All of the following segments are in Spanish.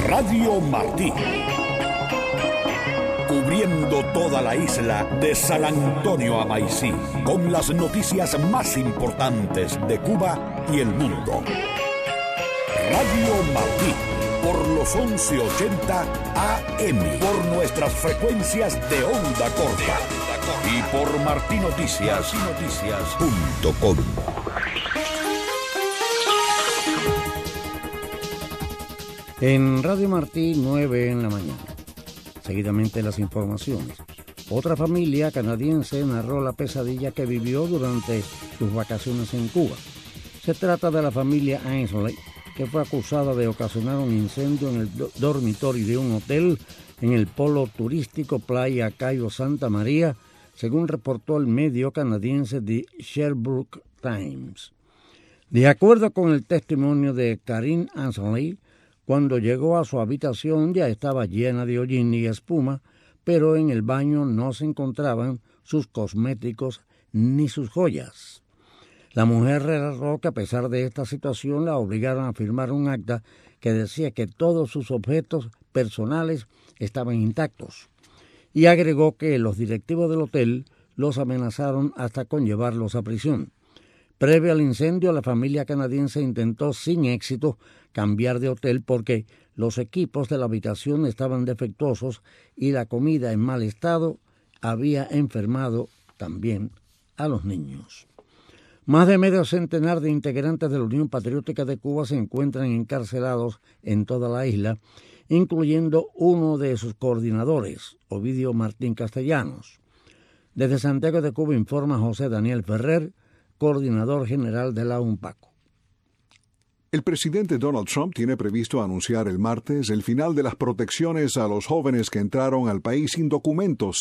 Radio Martí. Cubriendo toda la isla de San Antonio a Maicí, con las noticias más importantes de Cuba y el mundo. Radio Martí, por los 1180 AM, por nuestras frecuencias de onda corta y por martinoticias.com. En Radio Martí, 9 en la mañana. Seguidamente las informaciones. Otra familia canadiense narró la pesadilla que vivió durante sus vacaciones en Cuba. Se trata de la familia Ainsley, que fue acusada de ocasionar un incendio en el dormitorio de un hotel en el polo turístico Playa Cayo Santa María, según reportó el medio canadiense The Sherbrooke Times. De acuerdo con el testimonio de Karine Ainsley, cuando llegó a su habitación ya estaba llena de hollín y espuma, pero en el baño no se encontraban sus cosméticos ni sus joyas. La mujer relató que a pesar de esta situación la obligaron a firmar un acta que decía que todos sus objetos personales estaban intactos, y agregó que los directivos del hotel los amenazaron hasta con llevarlos a prisión. Previo al incendio, la familia canadiense intentó sin éxito cambiar de hotel porque los equipos de la habitación estaban defectuosos y la comida en mal estado había enfermado también a los niños. Más de medio centenar de integrantes de la Unión Patriótica de Cuba se encuentran encarcelados en toda la isla, incluyendo uno de sus coordinadores, Ovidio Martín Castellanos. Desde Santiago de Cuba informa José Daniel Ferrer, coordinador general de la UNPACO. El presidente Donald Trump tiene previsto anunciar el martes el final de las protecciones a los jóvenes que entraron al país sin documentos.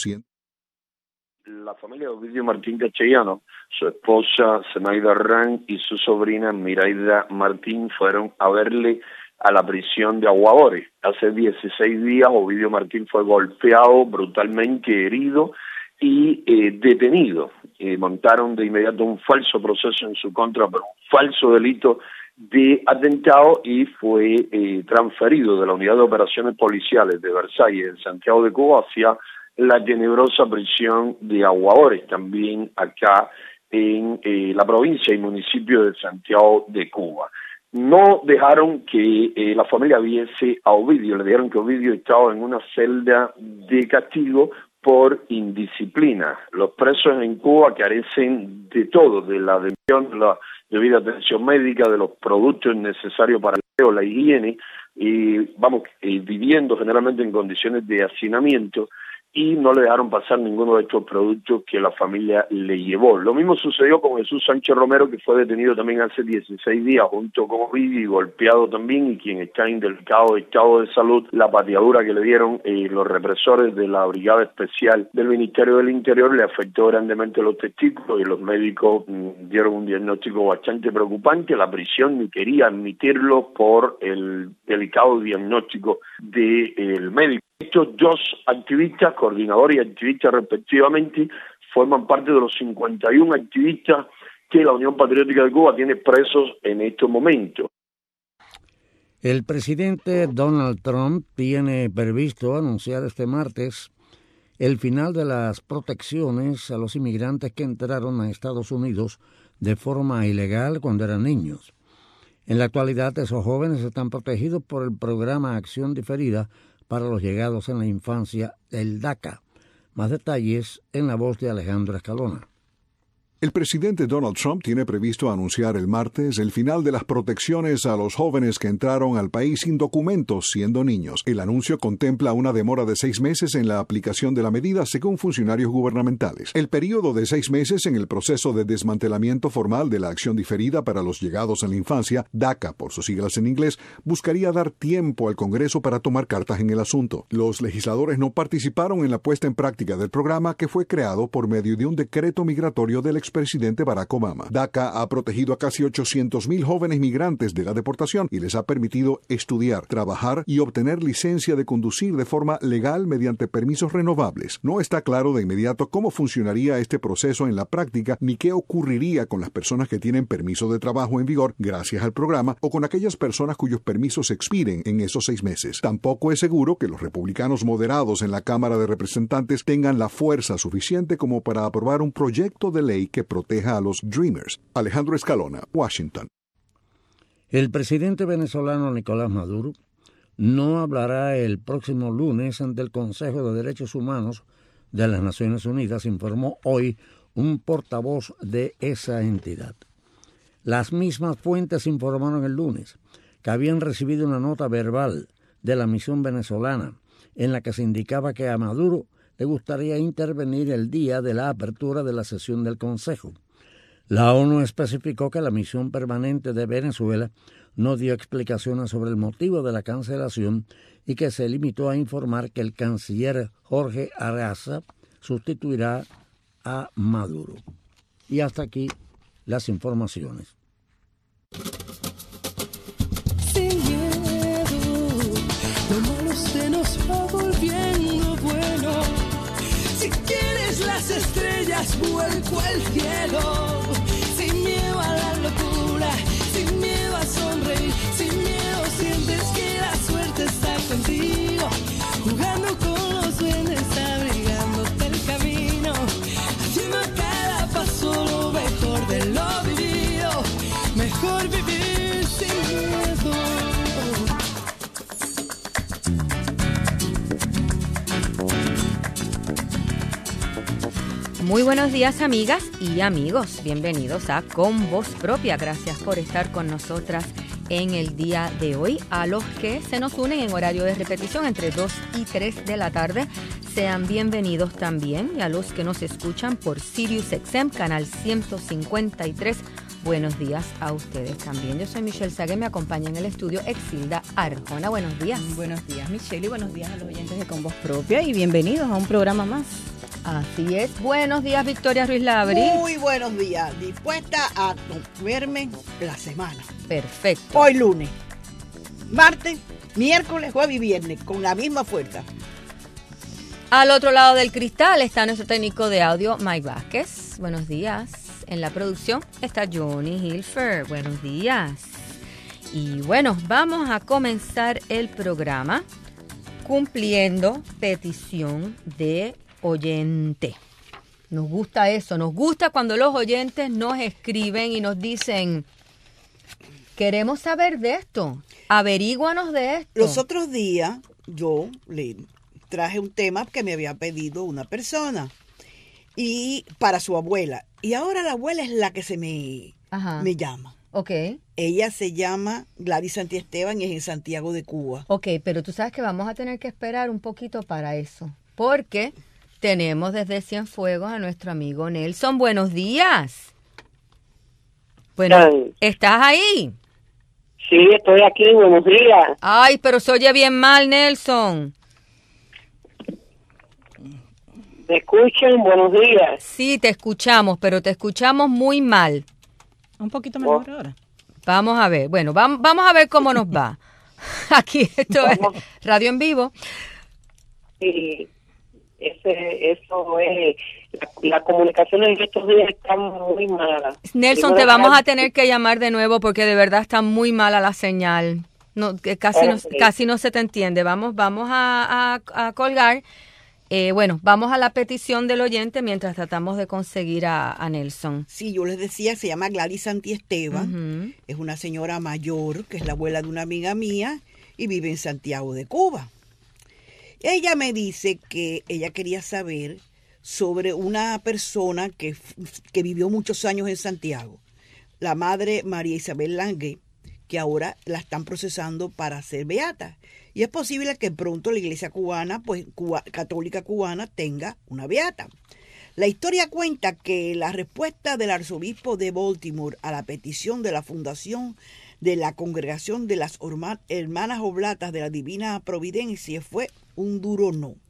La familia de Ovidio Martín Castellanos, su esposa Zenaida Arrán y su sobrina Miraida Martín fueron a verle a la prisión de Aguadores. Hace 16 días Ovidio Martín fue golpeado, brutalmente herido y detenido. Montaron de inmediato un falso proceso en su contra por un falso delito de atentado y fue transferido de la Unidad de Operaciones Policiales de Versalles en Santiago de Cuba hacia la tenebrosa prisión de Aguadores, también acá en la provincia y municipio de Santiago de Cuba. No dejaron que la familia viese a Ovidio, le dijeron que Ovidio estaba en una celda de castigo por indisciplina. Los presos en Cuba carecen de todo, de la atención, de la debida atención médica, de los productos necesarios para el aseo, la higiene, viviendo generalmente en condiciones de hacinamiento, y no le dejaron pasar ninguno de estos productos que la familia le llevó. Lo mismo sucedió con Jesús Sánchez Romero, que fue detenido también hace 16 días junto con Ovidio y golpeado también, y quien está en delicado estado de salud. La pateadura que le dieron los represores de la Brigada Especial del Ministerio del Interior le afectó grandemente los testículos y los médicos dieron un diagnóstico bastante preocupante. La prisión ni quería admitirlo por el delicado diagnóstico del médico. Estos dos activistas, coordinadores y activistas respectivamente, forman parte de los 51 activistas que la Unión Patriótica de Cuba tiene presos en estos momentos. El presidente Donald Trump tiene previsto anunciar este martes el final de las protecciones a los inmigrantes que entraron a Estados Unidos de forma ilegal cuando eran niños. En la actualidad, esos jóvenes están protegidos por el programa Acción Diferida para los llegados en la infancia, el DACA. Más detalles en la voz de Alejandro Escalona. El presidente Donald Trump tiene previsto anunciar el martes el final de las protecciones a los jóvenes que entraron al país sin documentos siendo niños. El anuncio contempla una demora de 6 meses en la aplicación de la medida según funcionarios gubernamentales. El período de 6 meses en el proceso de desmantelamiento formal de la acción diferida para los llegados en la infancia, DACA por sus siglas en inglés, buscaría dar tiempo al Congreso para tomar cartas en el asunto. Los legisladores no participaron en la puesta en práctica del programa, que fue creado por medio de un decreto migratorio del expresidente expresidente Barack Obama. DACA ha protegido a casi 800,000 jóvenes migrantes de la deportación y les ha permitido estudiar, trabajar y obtener licencia de conducir de forma legal mediante permisos renovables. No está claro de inmediato cómo funcionaría este proceso en la práctica ni qué ocurriría con las personas que tienen permiso de trabajo en vigor gracias al programa o con aquellas personas cuyos permisos expiren en esos 6 meses. Tampoco es seguro que los republicanos moderados en la Cámara de Representantes tengan la fuerza suficiente como para aprobar un proyecto de ley que proteja a los Dreamers. Alejandro Escalona, Washington. El presidente venezolano Nicolás Maduro no hablará el próximo lunes ante el Consejo de Derechos Humanos de las Naciones Unidas, informó hoy un portavoz de esa entidad. Las mismas fuentes informaron el lunes que habían recibido una nota verbal de la misión venezolana en la que se indicaba que a Maduro le gustaría intervenir el día de la apertura de la sesión del Consejo. La ONU especificó que la misión permanente de Venezuela no dio explicaciones sobre el motivo de la cancelación y que se limitó a informar que el canciller Jorge Arraza sustituirá a Maduro. Y hasta aquí las informaciones. Sin miedo, lo malo se nos va volviendo bueno. Si quieres las estrellas, vuelco al cielo. Sin miedo a la locura, sin miedo a sonreír, sin miedo sientes que la suerte está contigo. Jugando con los duendes, abrigándote el camino, haciendo a cada paso lo mejor de lo vivido. Mejor vivir sin miedo. Muy buenos días, amigas y amigos. Bienvenidos a Con Voz Propia. Gracias por estar con nosotras en el día de hoy. A los que se nos unen en horario de repetición entre 2 y 3 de la tarde, sean bienvenidos también. Y a los que nos escuchan por SiriusXM, canal 153, buenos días a ustedes también. Yo soy Michelle Sague, me acompaña en el estudio Exilda Arjona. Buenos días. Buenos días, Michelle, y buenos días a los oyentes de Con Voz Propia y bienvenidos a un programa más. Así es. Buenos días, Victoria Ruiz Labri. Muy buenos días. Dispuesta a comerme la semana. Perfecto. Hoy lunes, martes, miércoles, jueves y viernes, con la misma fuerza. Al otro lado del cristal está nuestro técnico de audio, Mike Vázquez. Buenos días. En la producción está Johnny Hilfer. Buenos días. Y bueno, vamos a comenzar el programa cumpliendo petición de oyente. Nos gusta eso, nos gusta cuando los oyentes nos escriben y nos dicen: queremos saber de esto, averíguanos de esto. Los otros días yo le traje un tema que me había pedido una persona y para su abuela, y ahora la abuela es la que me llama. Ok. Ella se llama Gladys Santiesteban y es en Santiago de Cuba. Ok, pero tú sabes que vamos a tener que esperar un poquito para eso, porque tenemos desde Cienfuegos a nuestro amigo Nelson. Buenos días. Bueno, ¿estás ahí? Sí, estoy aquí. Buenos días. Ay, pero se oye bien mal, Nelson. ¿Me escuchan? Buenos días. Sí, te escuchamos, pero te escuchamos muy mal. Un poquito mejor ahora. Vamos a ver. Bueno, vamos a ver cómo nos va. Aquí, esto es Radio en Vivo. Sí. Eso es, la comunicación en estos días está muy mala. Nelson, te vamos a tener que llamar de nuevo porque de verdad está muy mala la señal. No, que casi no se te entiende. Vamos a colgar. Bueno, vamos a la petición del oyente mientras tratamos de conseguir a Nelson. Sí, yo les decía, se llama Gladys Santiesteban. Es una señora mayor que es la abuela de una amiga mía y vive en Santiago de Cuba. Ella me dice que ella quería saber sobre una persona que vivió muchos años en Santiago, la madre María Isabel Lange, que ahora la están procesando para ser beata. Y es posible que pronto la iglesia cubana, católica cubana, tenga una beata. La historia cuenta que la respuesta del arzobispo de Baltimore a la petición de la fundación de la Congregación de las Hermanas Oblatas de la Divina Providencia fue un duro no.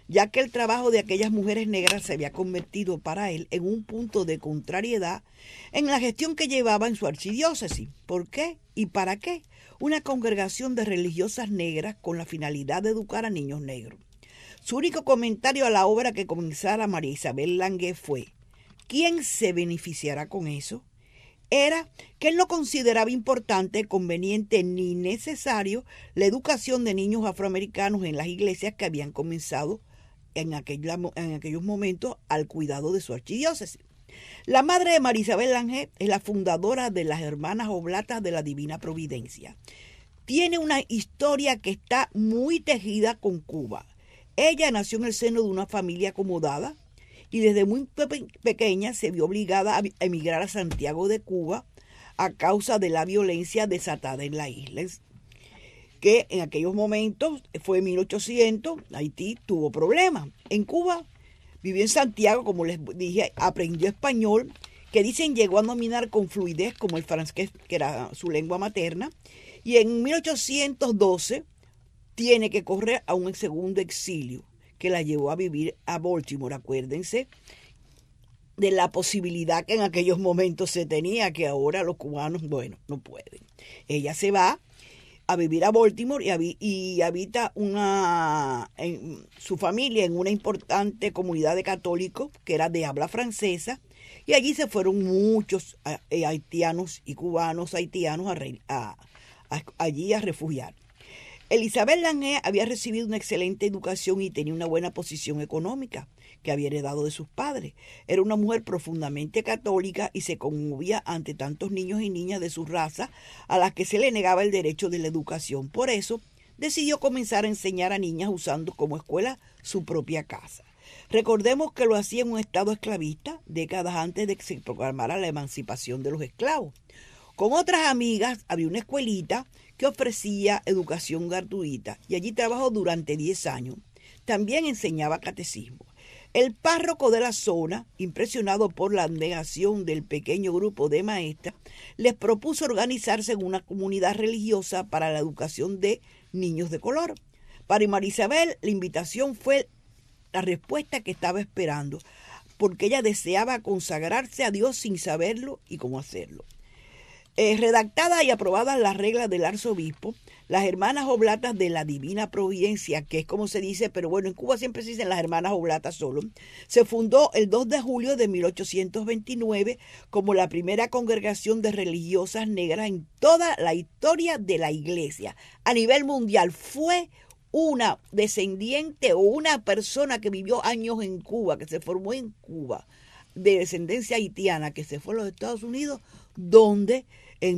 ya que el trabajo de aquellas mujeres negras se había convertido para él en un punto de contrariedad en la gestión que llevaba en su archidiócesis. ¿Por qué y para qué? Una congregación de religiosas negras con la finalidad de educar a niños negros. Su único comentario a la obra que comenzara María Isabel Lange fue: ¿quién se beneficiará con eso? Era que él no consideraba importante, conveniente ni necesario la educación de niños afroamericanos en las iglesias que habían comenzado en aquellos momentos al cuidado de su archidiócesis. La madre de María Isabel Lange es la fundadora de las Hermanas Oblatas de la Divina Providencia. Tiene una historia que está muy tejida con Cuba. Ella nació en el seno de una familia acomodada y desde muy pequeña se vio obligada a emigrar a Santiago de Cuba a causa de la violencia desatada en la isla, que en aquellos momentos fue en 1800, Haití tuvo problemas. En Cuba vivió en Santiago, como les dije, aprendió español, que dicen llegó a dominar con fluidez como el francés, que era su lengua materna, y en 1812 tiene que correr a un segundo exilio que la llevó a vivir a Baltimore. Acuérdense de la posibilidad que en aquellos momentos se tenía, que ahora los cubanos, bueno, no pueden. Ella se va a vivir a Baltimore y habita su familia en una importante comunidad de católicos que era de habla francesa, y allí se fueron muchos haitianos y cubanos haitianos allí a refugiar. Elizabeth Lange había recibido una excelente educación y tenía una buena posición económica que había heredado de sus padres. Era una mujer profundamente católica y se conmovía ante tantos niños y niñas de su raza a las que se le negaba el derecho de la educación. Por eso decidió comenzar a enseñar a niñas usando como escuela su propia casa. Recordemos que lo hacía en un estado esclavista décadas antes de que se proclamara la emancipación de los esclavos. Con otras amigas había una escuelita que ofrecía educación gratuita y allí trabajó durante 10 años. También enseñaba catecismo. El párroco de la zona, impresionado por la abnegación del pequeño grupo de maestras, les propuso organizarse en una comunidad religiosa para la educación de niños de color. Para María Isabel, la invitación fue la respuesta que estaba esperando, porque ella deseaba consagrarse a Dios sin saberlo y cómo hacerlo. Redactadas y aprobadas las reglas del arzobispo, las Hermanas Oblatas de la Divina Providencia, que es como se dice, pero bueno, en Cuba siempre se dicen las Hermanas Oblatas solo, se fundó el 2 de julio de 1829 como la primera congregación de religiosas negras en toda la historia de la Iglesia. A nivel mundial fue una descendiente o una persona que vivió años en Cuba, que se formó en Cuba, de descendencia haitiana, que se fue a los Estados Unidos, donde en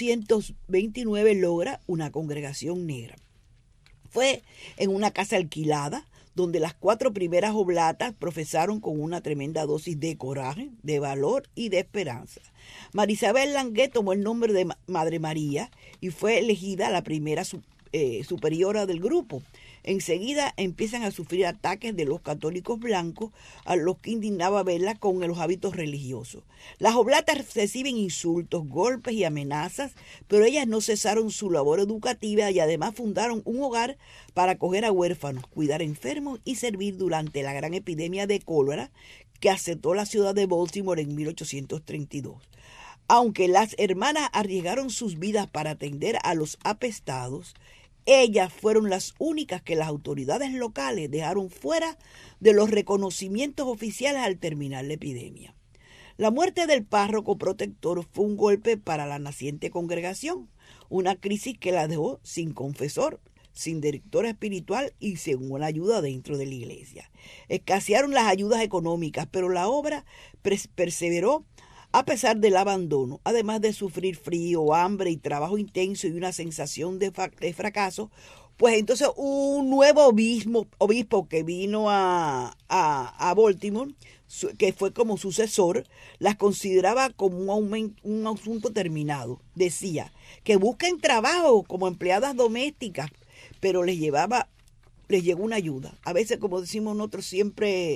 1829 logra una congregación negra. Fue en una casa alquilada, donde las 4 primeras oblatas profesaron con una tremenda dosis de coraje, de valor y de esperanza. María Isabel Lange tomó el nombre de Madre María y fue elegida la primera superiora del grupo. Enseguida empiezan a sufrir ataques de los católicos blancos, a los que indignaba verla con los hábitos religiosos. Las oblatas reciben insultos, golpes y amenazas, pero ellas no cesaron su labor educativa y además fundaron un hogar para acoger a huérfanos, cuidar enfermos y servir durante la gran epidemia de cólera que azotó la ciudad de Baltimore en 1832. Aunque las hermanas arriesgaron sus vidas para atender a los apestados, ellas fueron las únicas que las autoridades locales dejaron fuera de los reconocimientos oficiales al terminar la epidemia. La muerte del párroco protector fue un golpe para la naciente congregación, una crisis que la dejó sin confesor, sin director espiritual y sin una ayuda dentro de la iglesia. Escasearon las ayudas económicas, pero la obra perseveró a pesar del abandono, además de sufrir frío, hambre y trabajo intenso y una sensación de fracaso. Pues entonces un nuevo obispo que vino a Baltimore, que fue como sucesor, las consideraba como un asunto terminado. Decía que busquen trabajo como empleadas domésticas, pero les llegó una ayuda. A veces, como decimos nosotros, siempre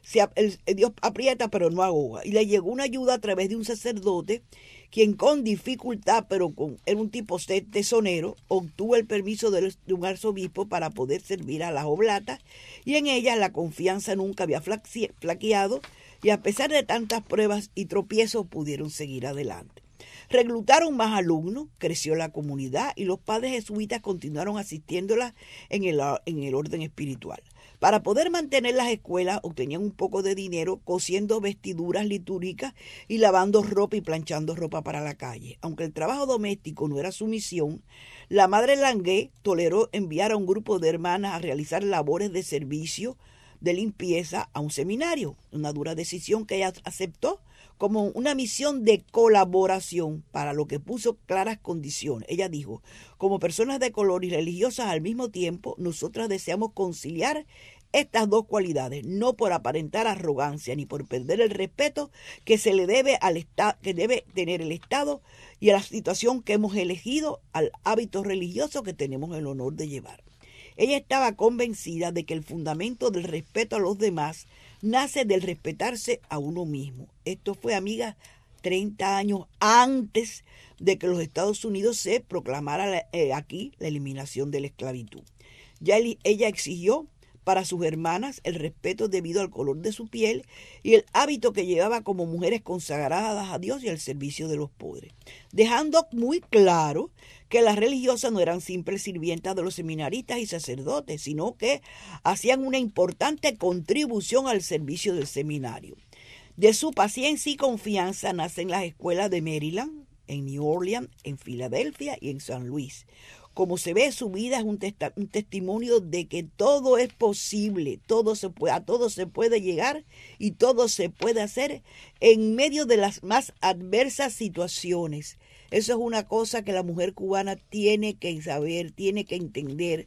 Dios aprieta pero no ahoga. Y le llegó una ayuda a través de un sacerdote, quien con dificultad, pero era un tipo tesonero, obtuvo el permiso de un arzobispo para poder servir a las oblatas, y en ella la confianza nunca había flaqueado, y a pesar de tantas pruebas y tropiezos pudieron seguir adelante. Reclutaron más alumnos, creció la comunidad y los padres jesuitas continuaron asistiéndolas en el orden espiritual. Para poder mantener las escuelas obtenían un poco de dinero cosiendo vestiduras litúrgicas y lavando ropa y planchando ropa para la calle. Aunque el trabajo doméstico no era su misión, la madre Lange toleró enviar a un grupo de hermanas a realizar labores de servicio de limpieza a un seminario, una dura decisión que ella aceptó como una misión de colaboración, para lo que puso claras condiciones. Ella dijo: como personas de color y religiosas al mismo tiempo, nosotras deseamos conciliar estas dos cualidades, no por aparentar arrogancia ni por perder el respeto que se le debe al Estado, que debe tener el Estado, y a la situación que hemos elegido, al hábito religioso que tenemos el honor de llevar. Ella estaba convencida de que el fundamento del respeto a los demás nace del respetarse a uno mismo. Esto fue, amiga, 30 años antes de que los Estados Unidos se proclamara aquí la eliminación de la esclavitud. Ya ella exigió para sus hermanas el respeto debido al color de su piel y el hábito que llevaba como mujeres consagradas a Dios y al servicio de los pobres, dejando muy claro que las religiosas no eran simples sirvientas de los seminaristas y sacerdotes, sino que hacían una importante contribución al servicio del seminario. De su paciencia y confianza nacen las escuelas de Maryland, en New Orleans, en Filadelfia y en San Luis. Como se ve, su vida es un testimonio de que todo es posible, a todo se puede llegar y todo se puede hacer en medio de las más adversas situaciones. Eso es una cosa que la mujer cubana tiene que saber, tiene que entender.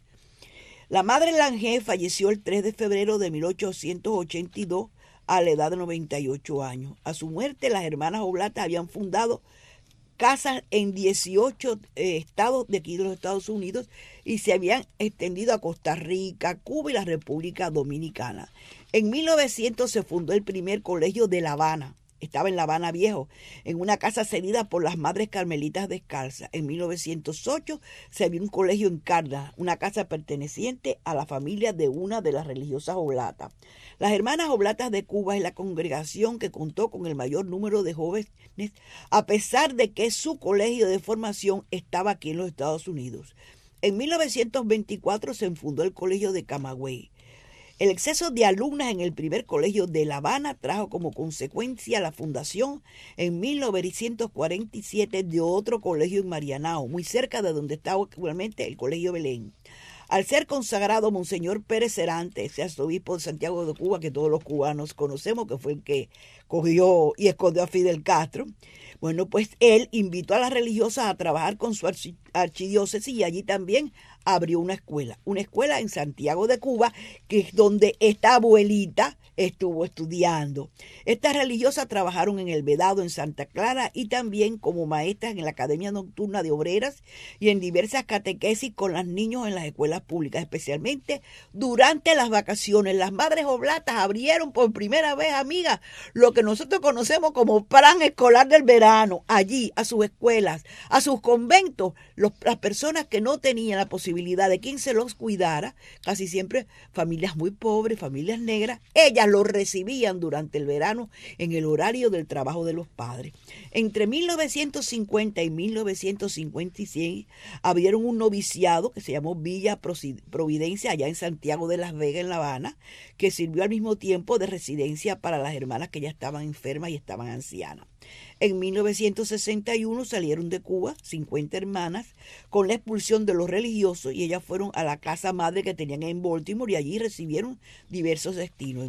La madre Lange falleció el 3 de febrero de 1882 a la edad de 98 años. A su muerte, las hermanas oblatas habían fundado casas en 18 estados de aquí de los Estados Unidos y se habían extendido a Costa Rica, Cuba y la República Dominicana. En 1900 se fundó el primer colegio de La Habana. Estaba en La Habana Viejo, en una casa cedida por las Madres Carmelitas Descalzas. En 1908 se abrió un colegio en Cárdenas, una casa perteneciente a la familia de una de las religiosas oblatas. Las Hermanas Oblatas de Cuba es la congregación que contó con el mayor número de jóvenes, a pesar de que su colegio de formación estaba aquí en los Estados Unidos. En 1924 se fundó el colegio de Camagüey. El exceso de alumnas en el primer colegio de La Habana trajo como consecuencia la fundación en 1947 de otro colegio en Marianao, muy cerca de donde está actualmente el Colegio Belén. Al ser consagrado Monseñor Pérez Cerante, ese arzobispo de Santiago de Cuba que todos los cubanos conocemos, que fue el que cogió y escondió a Fidel Castro, bueno, pues él invitó a las religiosas a trabajar con su archidiócesis y allí también abrió una escuela en Santiago de Cuba, que es donde esta abuelita estuvo estudiando. Estas religiosas trabajaron en El Vedado, en Santa Clara, y también como maestras en la Academia Nocturna de Obreras y en diversas catequesis con los niños en las escuelas públicas, especialmente durante las vacaciones. Las Madres Oblatas abrieron por primera vez, amigas, lo que nosotros conocemos como plan escolar del verano, allí, a sus escuelas, a sus conventos. Las personas que no tenían la posibilidad de quien se los cuidara, casi siempre familias muy pobres, familias negras, ellas los recibían durante el verano en el horario del trabajo de los padres. Entre 1950 y 1956 abrieron un noviciado que se llamó Villa Providencia, allá en Santiago de Las Vegas, en La Habana, que sirvió al mismo tiempo de residencia para las hermanas que ya estaban enfermas y estaban ancianas. En 1961 salieron de Cuba 50 hermanas con la expulsión de los religiosos y ellas fueron a la casa madre que tenían en Baltimore y allí recibieron diversos destinos. En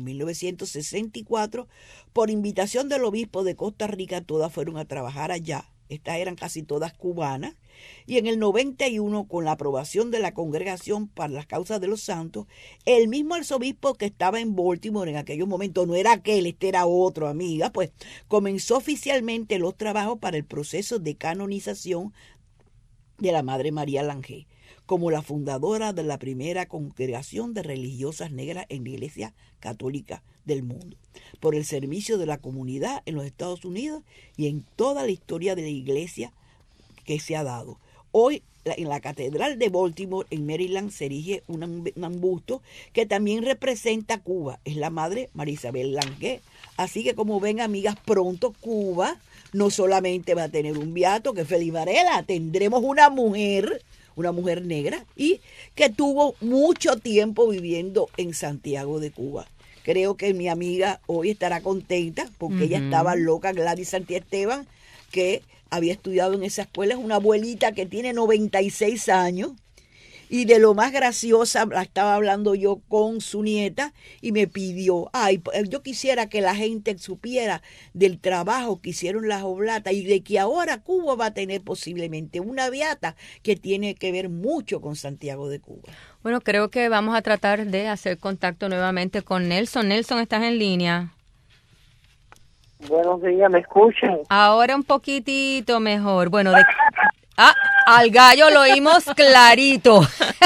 1964, por invitación del obispo de Costa Rica, todas fueron a trabajar allá. Estas eran casi todas cubanas. Y en el 91, con la aprobación de la Congregación para las Causas de los Santos, el mismo arzobispo que estaba en Baltimore en aquellos momentos, no era aquel, este era otro, amiga, pues comenzó oficialmente los trabajos para el proceso de canonización de la Madre María Lange. como la fundadora de la primera congregación de religiosas negras en la Iglesia Católica del mundo, por el servicio de la comunidad en los Estados Unidos y en toda la historia de la Iglesia que se ha dado. Hoy en la Catedral de Baltimore, en Maryland, se erige un busto que también representa a Cuba. Es la madre María Isabel Languet. Así que, como ven, amigas, pronto Cuba no solamente va a tener un beato, que es Félix Varela, tendremos una mujer negra, y que tuvo mucho tiempo viviendo en Santiago de Cuba. Creo que mi amiga hoy estará contenta porque ella estaba loca, Gladys Santiesteban, que había estudiado en esa escuela. Es una abuelita que tiene 96 años y de lo más graciosa, la estaba hablando yo con su nieta y me pidió, yo quisiera que la gente supiera del trabajo que hicieron las oblatas y de que ahora Cuba va a tener posiblemente una beata que tiene que ver mucho con Santiago de Cuba. Bueno, creo que vamos a tratar de hacer contacto nuevamente con Nelson. Nelson, ¿estás en línea? Buenos días, ¿me escuchan? Ahora un poquitito mejor. Bueno, al gallo lo oímos clarito.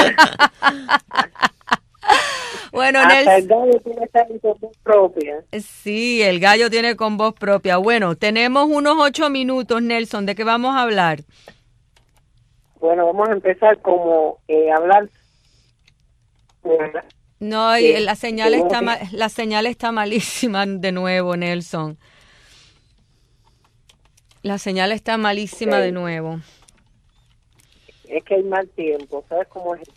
Bueno, Nelson. El gallo tiene que estar con voz propia. Sí, el gallo tiene con voz propia. Bueno, tenemos unos 8 minutos, Nelson. ¿De qué vamos a hablar? Bueno, vamos a empezar como hablar. No, la señal está malísima de nuevo, Nelson. La señal está malísima de nuevo. Es que hay mal tiempo, ¿sabes cómo es?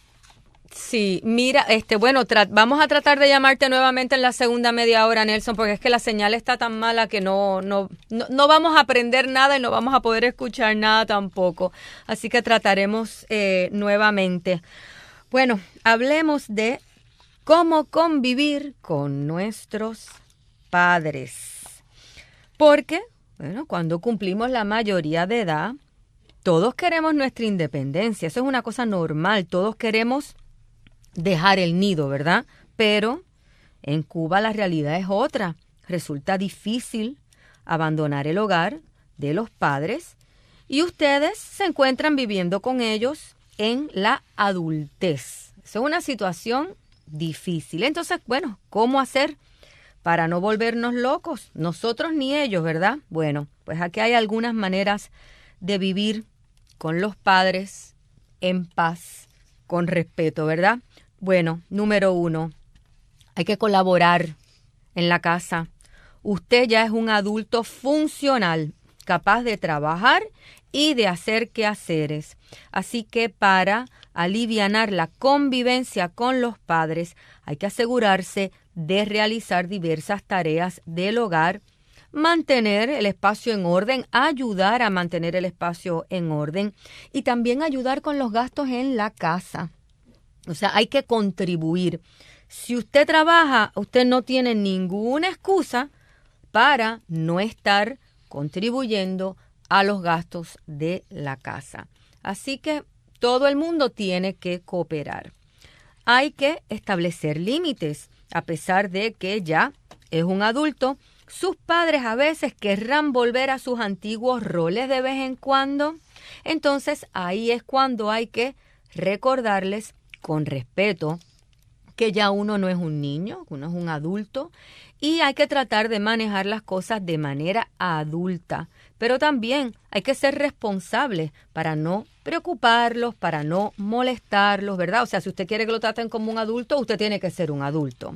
Sí, mira, bueno, vamos a tratar de llamarte nuevamente en la segunda media hora, Nelson, porque es que la señal está tan mala que no vamos a aprender nada y no vamos a poder escuchar nada tampoco. Así que trataremos nuevamente. Bueno, hablemos de cómo convivir con nuestros padres. Porque, bueno, cuando cumplimos la mayoría de edad, todos queremos nuestra independencia. Eso es una cosa normal. Todos queremos dejar el nido, ¿verdad? Pero en Cuba la realidad es otra. Resulta difícil abandonar el hogar de los padres y ustedes se encuentran viviendo con ellos en la adultez. Eso es una situación difícil. Entonces, bueno, ¿cómo hacer para no volvernos locos? Nosotros ni ellos, ¿verdad? Bueno, pues aquí hay algunas maneras de vivir con los padres en paz, con respeto, ¿verdad? Bueno, número 1, hay que colaborar en la casa. Usted ya es un adulto funcional, capaz de trabajar y de hacer quehaceres. Así que para alivianar la convivencia con los padres, hay que asegurarse de realizar diversas tareas del hogar, mantener el espacio en orden, ayudar a mantener el espacio en orden y también ayudar con los gastos en la casa. O sea, hay que contribuir. Si usted trabaja, usted no tiene ninguna excusa para no estar contribuyendo a los gastos de la casa. Así que todo el mundo tiene que cooperar. Hay que establecer límites. A pesar de que ya es un adulto, sus padres a veces querrán volver a sus antiguos roles de vez en cuando. Entonces ahí es cuando hay que recordarles con respeto que ya uno no es un niño, uno es un adulto y hay que tratar de manejar las cosas de manera adulta. Pero también hay que ser responsables para no preocuparlos, para no molestarlos, ¿verdad? O sea, si usted quiere que lo traten como un adulto, usted tiene que ser un adulto.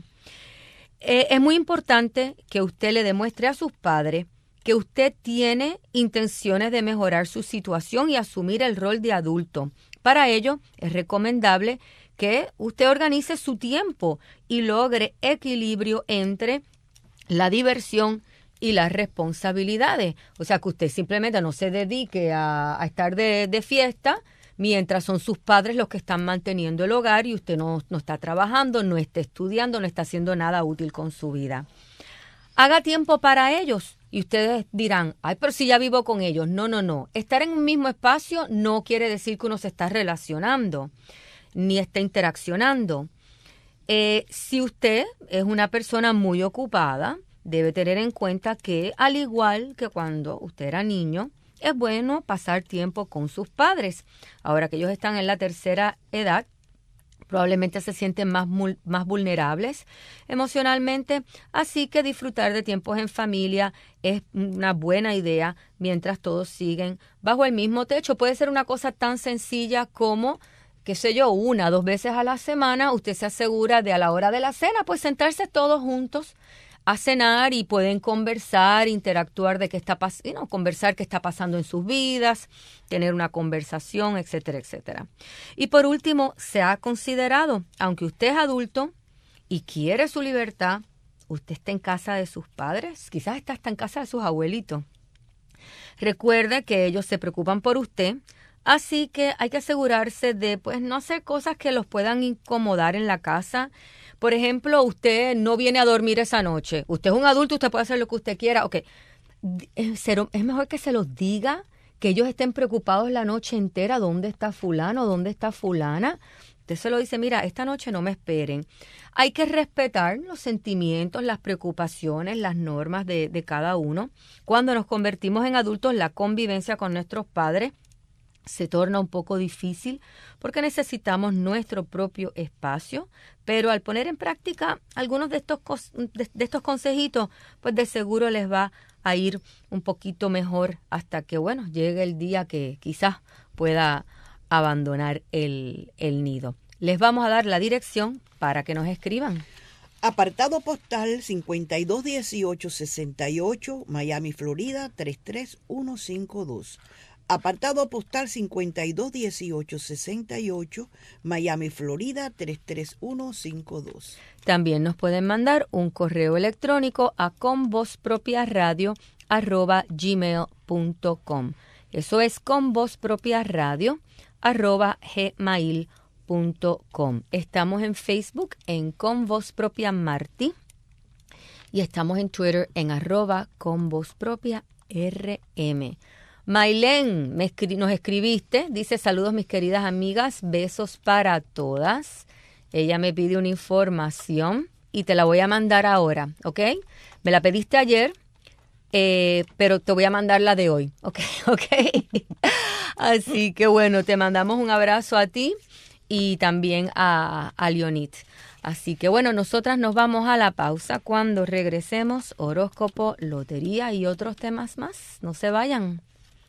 Es muy importante que usted le demuestre a sus padres que usted tiene intenciones de mejorar su situación y asumir el rol de adulto. Para ello, es recomendable que usted organice su tiempo y logre equilibrio entre la diversión y las responsabilidades. O sea, que usted simplemente no se dedique a estar de fiesta mientras son sus padres los que están manteniendo el hogar y usted no está trabajando, no está estudiando, no está haciendo nada útil con su vida. Haga tiempo para ellos y ustedes dirán, ay, pero si ya vivo con ellos. No. Estar en un mismo espacio no quiere decir que uno se está relacionando ni está interaccionando. Si usted es una persona muy ocupada, debe tener en cuenta que, al igual que cuando usted era niño, es bueno pasar tiempo con sus padres. Ahora que ellos están en la tercera edad, probablemente se sienten más vulnerables emocionalmente, así que disfrutar de tiempos en familia es una buena idea mientras todos siguen bajo el mismo techo. Puede ser una cosa tan sencilla como, qué sé yo, 1 o 2 veces a la semana, usted se asegura de a la hora de la cena, pues sentarse todos juntos a cenar y pueden conversar, interactuar de qué está pasando, conversar qué está pasando en sus vidas, tener una conversación, etcétera, etcétera. Y por último, se ha considerado, aunque usted es adulto y quiere su libertad, usted está en casa de sus padres, quizás está en casa de sus abuelitos. Recuerde que ellos se preocupan por usted, así que hay que asegurarse de pues no hacer cosas que los puedan incomodar en la casa. Por ejemplo, usted no viene a dormir esa noche. Usted es un adulto, usted puede hacer lo que usted quiera. Ok, es mejor que se los diga, que ellos estén preocupados la noche entera. ¿Dónde está fulano? ¿Dónde está fulana? Usted se lo dice, mira, esta noche no me esperen. Hay que respetar los sentimientos, las preocupaciones, las normas de cada uno. Cuando nos convertimos en adultos, la convivencia con nuestros padres se torna un poco difícil porque necesitamos nuestro propio espacio, pero al poner en práctica algunos de estos consejitos, pues de seguro les va a ir un poquito mejor hasta que, bueno, llegue el día que quizás pueda abandonar el nido. Les vamos a dar la dirección para que nos escriban. Apartado postal 521868, Miami, Florida 33152. Apartado postal 521868, Miami, Florida 33152. También nos pueden mandar un correo electrónico a convozpropiaradio@gmail.com. Eso es convozpropiaradio@gmail.com. Estamos en Facebook en Con Voz Propia Martí y estamos en Twitter en @convozpropiarm. Maylén, nos escribiste, dice saludos mis queridas amigas, besos para todas. Ella me pide una información y te la voy a mandar ahora, ¿ok? Me la pediste ayer, pero te voy a mandar la de hoy, ¿ok? Así que bueno, te mandamos un abrazo a ti y también a Leonit. Así que bueno, nosotras nos vamos a la pausa. Cuando regresemos, horóscopo, lotería y otros temas más. No se vayan.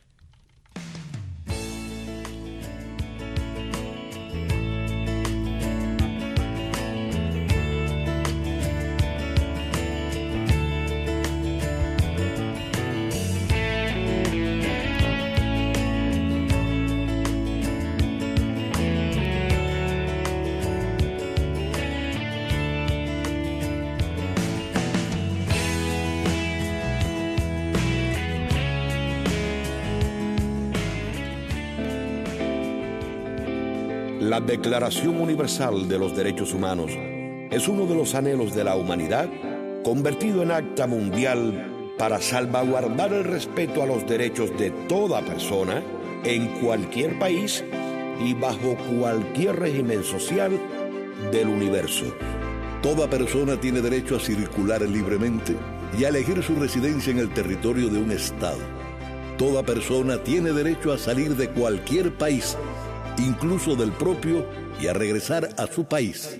La Declaración Universal de los Derechos Humanos es uno de los anhelos de la humanidad convertido en acta mundial para salvaguardar el respeto a los derechos de toda persona en cualquier país y bajo cualquier régimen social del universo. Toda persona tiene derecho a circular libremente y a elegir su residencia en el territorio de un estado. Toda persona tiene derecho a salir de cualquier país, incluso del propio, y a regresar a su país.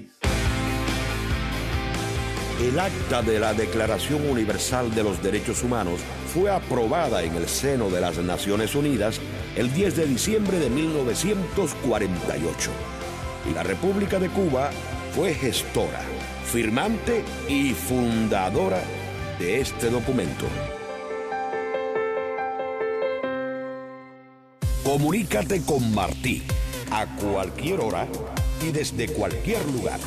El acta de la Declaración Universal de los Derechos Humanos fue aprobada en el seno de las Naciones Unidas el 10 de diciembre de 1948. Y la República de Cuba fue gestora, firmante y fundadora de este documento. Comunícate con Martí a cualquier hora y desde cualquier lugar.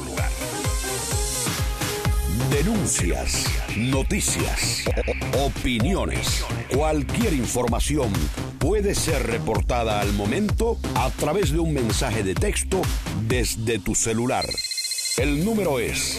Denuncias, noticias, opiniones, cualquier información puede ser reportada al momento a través de un mensaje de texto desde tu celular. El número es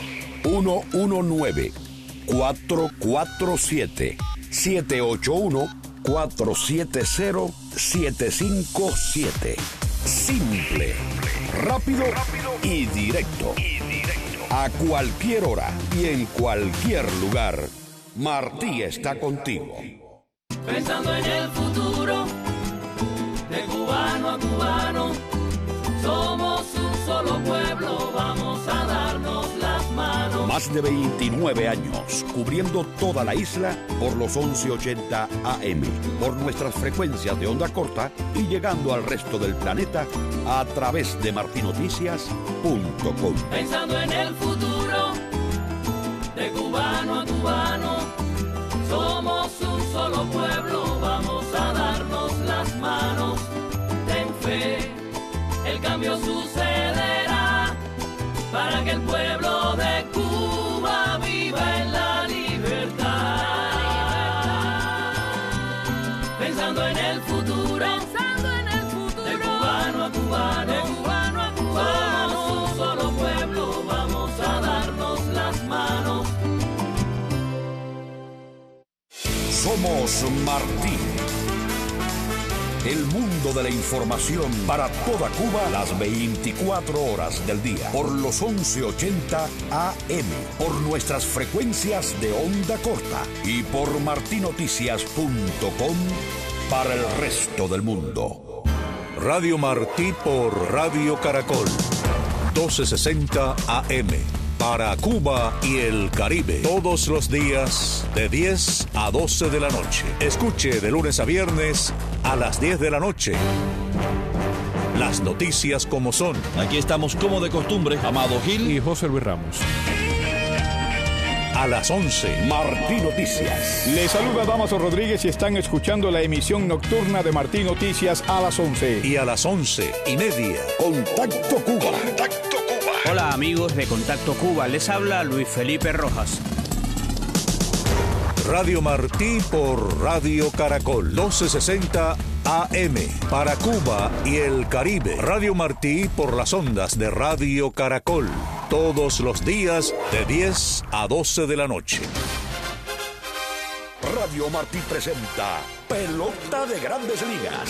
1-1-9-447-781-470-757. Simple, rápido y directo. A cualquier hora y en cualquier lugar, Martí está contigo. Pensando en el futuro. cubano, somos un solo pueblo, vamos a darnos las manos. Más de 29 años cubriendo toda la isla por los 1180 AM, por nuestras frecuencias de onda corta y llegando al resto del planeta a través de martinoticias.com. Pensando en el futuro, de cubano a cubano, somos un solo pueblo, vamos a darnos las manos. Ten fe, el cambio sucederá para que el pueblo de Cuba viva en la libertad. Pensando en el futuro, de cubano a cubano, somos un solo pueblo, vamos a darnos las manos. Somos Martí. El mundo de la información para toda Cuba las 24 horas del día. Por los 1180 AM. Por nuestras frecuencias de onda corta. Y por martinoticias.com para el resto del mundo. Radio Martí por Radio Caracol. 1260 AM. Para Cuba y el Caribe. Todos los días de 10 a 12 de la noche. Escuche de lunes a viernes a las 10 de la noche. Las noticias como son. Aquí estamos como de costumbre, Amado Gil y José Luis Ramos. A las 11, Martí Noticias. Les saluda Damaso Rodríguez y están escuchando la emisión nocturna de Martí Noticias a las 11. Y a las 11:30, Contacto Cuba. Contacto Cuba. Hola amigos de Contacto Cuba, les habla Luis Felipe Rojas. Radio Martí por Radio Caracol. 1260 AM. Para Cuba y el Caribe. Radio Martí por las ondas de Radio Caracol. Todos los días de 10 a 12 de la noche. Radio Martí presenta Pelota de Grandes Ligas.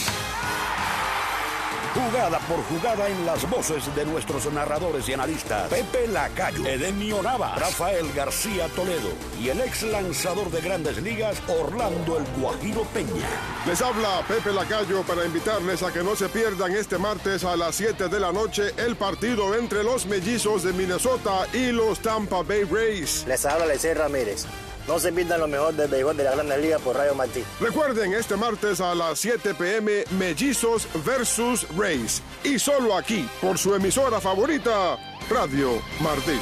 Jugada por jugada en las voces de nuestros narradores y analistas Pepe Lacayo, Edemio Navas, Rafael García Toledo y el ex lanzador de Grandes Ligas Orlando El Guajiro Peña. Les habla Pepe Lacayo para invitarles a que no se pierdan este martes a las 7 de la noche el partido entre los Mellizos de Minnesota y los Tampa Bay Rays. Les habla Lecey Ramírez. No se pierdan lo mejor del béisbol de la Grandes Ligas por Radio Martí. Recuerden, este martes a las 7 p.m. Mellizos versus Rays. Y solo aquí, por su emisora favorita, Radio Martí.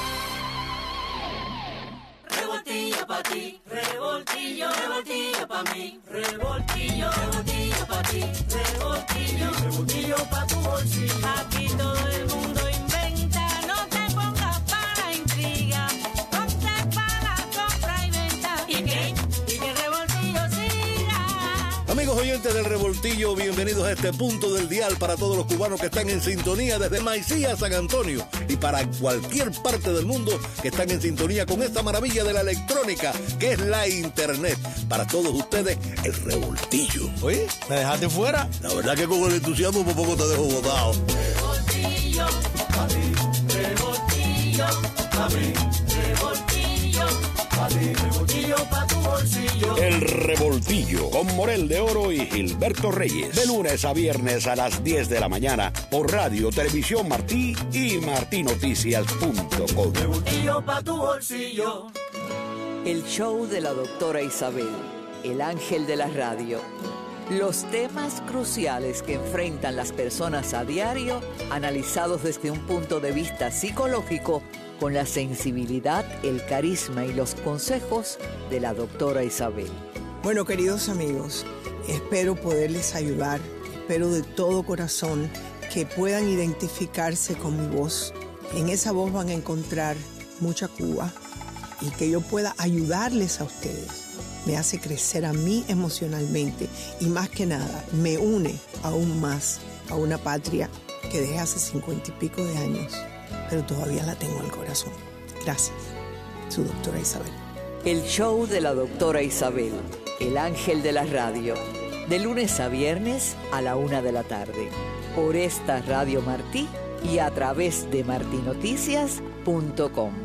Revoltillo pa' ti, revoltillo, revoltillo pa' mí, revoltillo, revoltillo pa' ti, revoltillo, revoltillo pa' tu bolsillo. Aquí todo el mundo inventa, no te pongas para intriga, ponte para la compra y venta. ¿Y qué? Y que el revoltillo siga. Amigos oyentes del Revoltillo, bienvenidos a este punto del dial para todos los cubanos que están en sintonía desde Maicía a San Antonio y para cualquier parte del mundo que están en sintonía con esta maravilla de la electrónica que es la internet. Para todos ustedes, el Revoltillo. Oye, ¿me dejaste fuera? La verdad que con el entusiasmo por poco te dejo botado. Revoltillo pa' ti, revoltillo pa' mí, revoltillo pa' ti, revoltillo pa' tu bolsillo. El Revoltillo con Morel de Oro y Gilberto Reyes. De lunes a viernes a las 10 de la mañana por Radio Televisión Martí y martinoticias.com. Revoltillo pa' tu bolsillo. El show de la doctora Isabel, el ángel de la radio. Los temas cruciales que enfrentan las personas a diario, analizados desde un punto de vista psicológico, con la sensibilidad, el carisma y los consejos de la doctora Isabel. Bueno, queridos amigos, espero poderles ayudar, espero de todo corazón que puedan identificarse con mi voz. En esa voz van a encontrar mucha Cuba y que yo pueda ayudarles a ustedes. Me hace crecer a mí emocionalmente y más que nada me une aún más a una patria que dejé hace 50 y pico de años, pero todavía la tengo en el corazón. Gracias, su doctora Isabel. El show de la doctora Isabel, el ángel de la radio, de lunes a viernes a la 1 de la tarde, por esta Radio Martí y a través de martinoticias.com.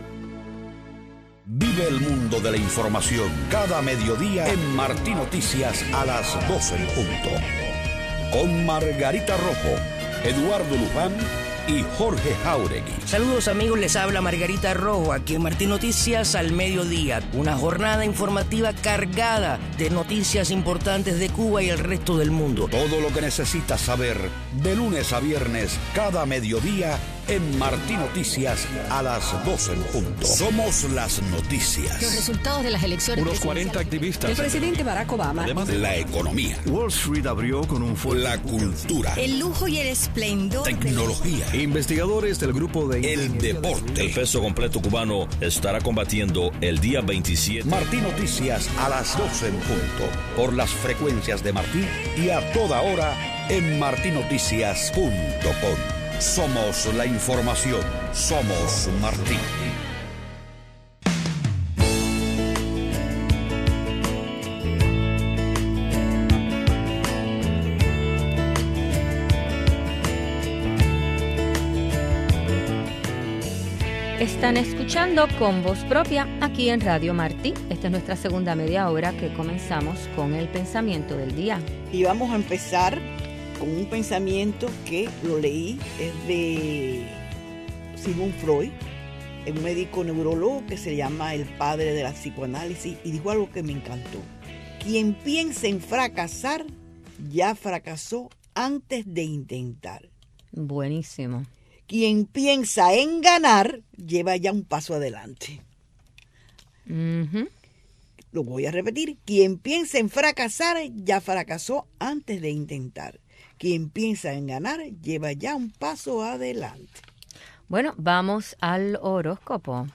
Vive el mundo de la información cada mediodía en Martí Noticias a las 12 en punto. con Margarita Rojo, Eduardo Luján y Jorge Jauregui. Saludos amigos, les habla Margarita Rojo, aquí en Martín Noticias al mediodía. Una jornada informativa cargada de noticias importantes de Cuba y el resto del mundo. Todo lo que necesitas saber de lunes a viernes, cada mediodía, en Martín Noticias a las 12 en punto. Somos las noticias. Los resultados de las elecciones. Unos 40 activistas. El presidente Barack Obama. Además, la economía. Wall Street abrió con un fuerte. La cultura. El lujo y el esplendor. Tecnología. Investigadores del grupo de... El deporte. El peso completo cubano estará combatiendo el día 27. Martín Noticias a las 12 en punto. Por las frecuencias de Martín y a toda hora en martinoticias.com. Somos la información. Somos Martín. Están escuchando Con Voz Propia aquí en Radio Martí. Esta es nuestra segunda media hora que comenzamos con el pensamiento del día. Y vamos a empezar con un pensamiento que lo leí, es de Sigmund Freud, un médico neurólogo que se llama el padre de la psicoanálisis, y dijo algo que me encantó. Quien piensa en fracasar, ya fracasó antes de intentar. Buenísimo. Quien piensa en ganar, lleva ya un paso adelante. Lo voy a repetir. Quien piensa en fracasar, ya fracasó antes de intentar. Quien piensa en ganar, lleva ya un paso adelante. Bueno, vamos al horóscopo.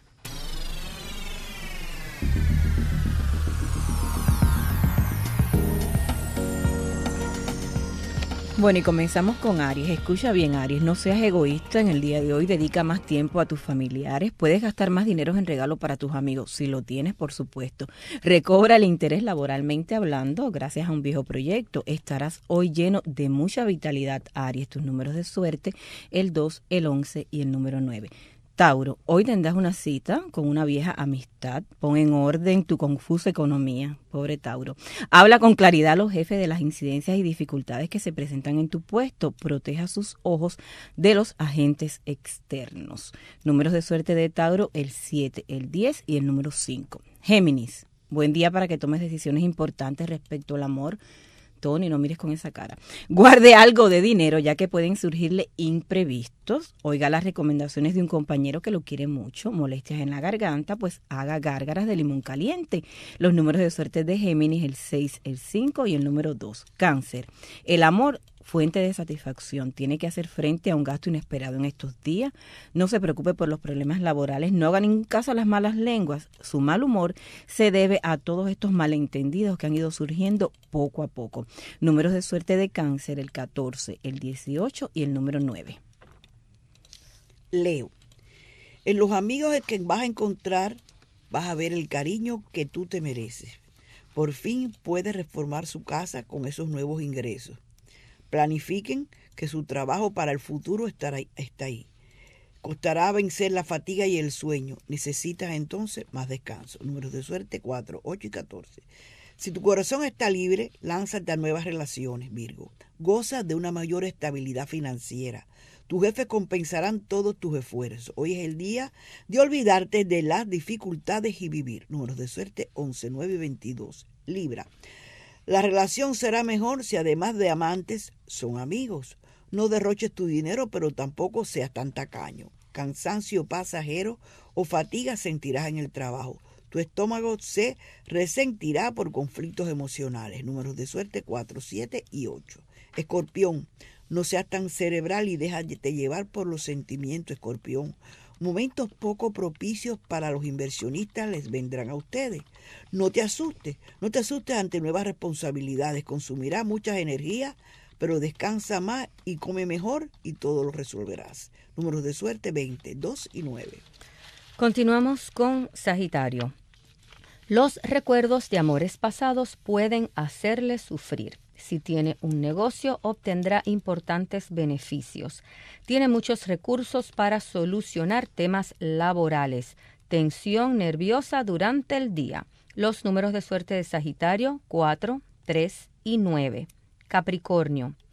Bueno, y comenzamos con Aries. Escucha bien, Aries, no seas egoísta en el día de hoy, dedica más tiempo a tus familiares, puedes gastar más dinero en regalo para tus amigos, si lo tienes, por supuesto. Recobra el interés laboralmente hablando, gracias a un viejo proyecto. Estarás hoy lleno de mucha vitalidad, Aries. Tus números de suerte, el 2, el 11 y el número 9. Tauro, hoy tendrás una cita con una vieja amistad. Pon en orden tu confusa economía. Pobre Tauro. Habla con claridad a los jefes de las incidencias y dificultades que se presentan en tu puesto. Proteja sus ojos de los agentes externos. Números de suerte de Tauro, el 7, el 10 y el número 5. Géminis, buen día para que tomes decisiones importantes respecto al amor. Tony, no mires con esa cara. Guarde algo de dinero, ya que pueden surgirle imprevistos. Oiga las recomendaciones de un compañero que lo quiere mucho. Molestias en la garganta, pues haga gárgaras de limón caliente. Los números de suerte de Géminis, el 6, el 5 y el número 2. Cáncer, el amor, fuente de satisfacción. Tiene que hacer frente a un gasto inesperado en estos días. No se preocupe por los problemas laborales. No haga ningún caso a las malas lenguas. Su mal humor se debe a todos estos malentendidos que han ido surgiendo poco a poco. Números de suerte de Cáncer, el 14, el 18 y el número 9. Leo, en los amigos que vas a encontrar vas a ver el cariño que tú te mereces. Por fin puedes reformar su casa con esos nuevos ingresos. Planifiquen que su trabajo para el futuro está ahí. Costará vencer la fatiga y el sueño. Necesitas entonces más descanso. Números de suerte 4, 8 y 14. Si tu corazón está libre, lánzate a nuevas relaciones, Virgo. Goza de una mayor estabilidad financiera. Tus jefes compensarán todos tus esfuerzos. Hoy es el día de olvidarte de las dificultades y vivir. Números de suerte 11, 9 y 22. Libra. La relación será mejor si además de amantes son amigos. No derroches tu dinero, pero tampoco seas tan tacaño. Cansancio pasajero o fatiga sentirás en el trabajo. Tu estómago se resentirá por conflictos emocionales. Números de suerte 4, 7 y 8. Escorpión, no seas tan cerebral y déjate llevar por los sentimientos, Escorpión. Momentos poco propicios para los inversionistas les vendrán a ustedes. No te asustes ante nuevas responsabilidades. Consumirá muchas energías, pero descansa más y come mejor y todo lo resolverás. Números de suerte 20, 2 y 9. Continuamos con Sagitario. Los recuerdos de amores pasados pueden hacerle sufrir. Si tiene un negocio, obtendrá importantes beneficios. Tiene muchos recursos para solucionar temas laborales. Tensión nerviosa durante el día. Los números de suerte de Sagitario, 4, 3 y 9. Capricornio.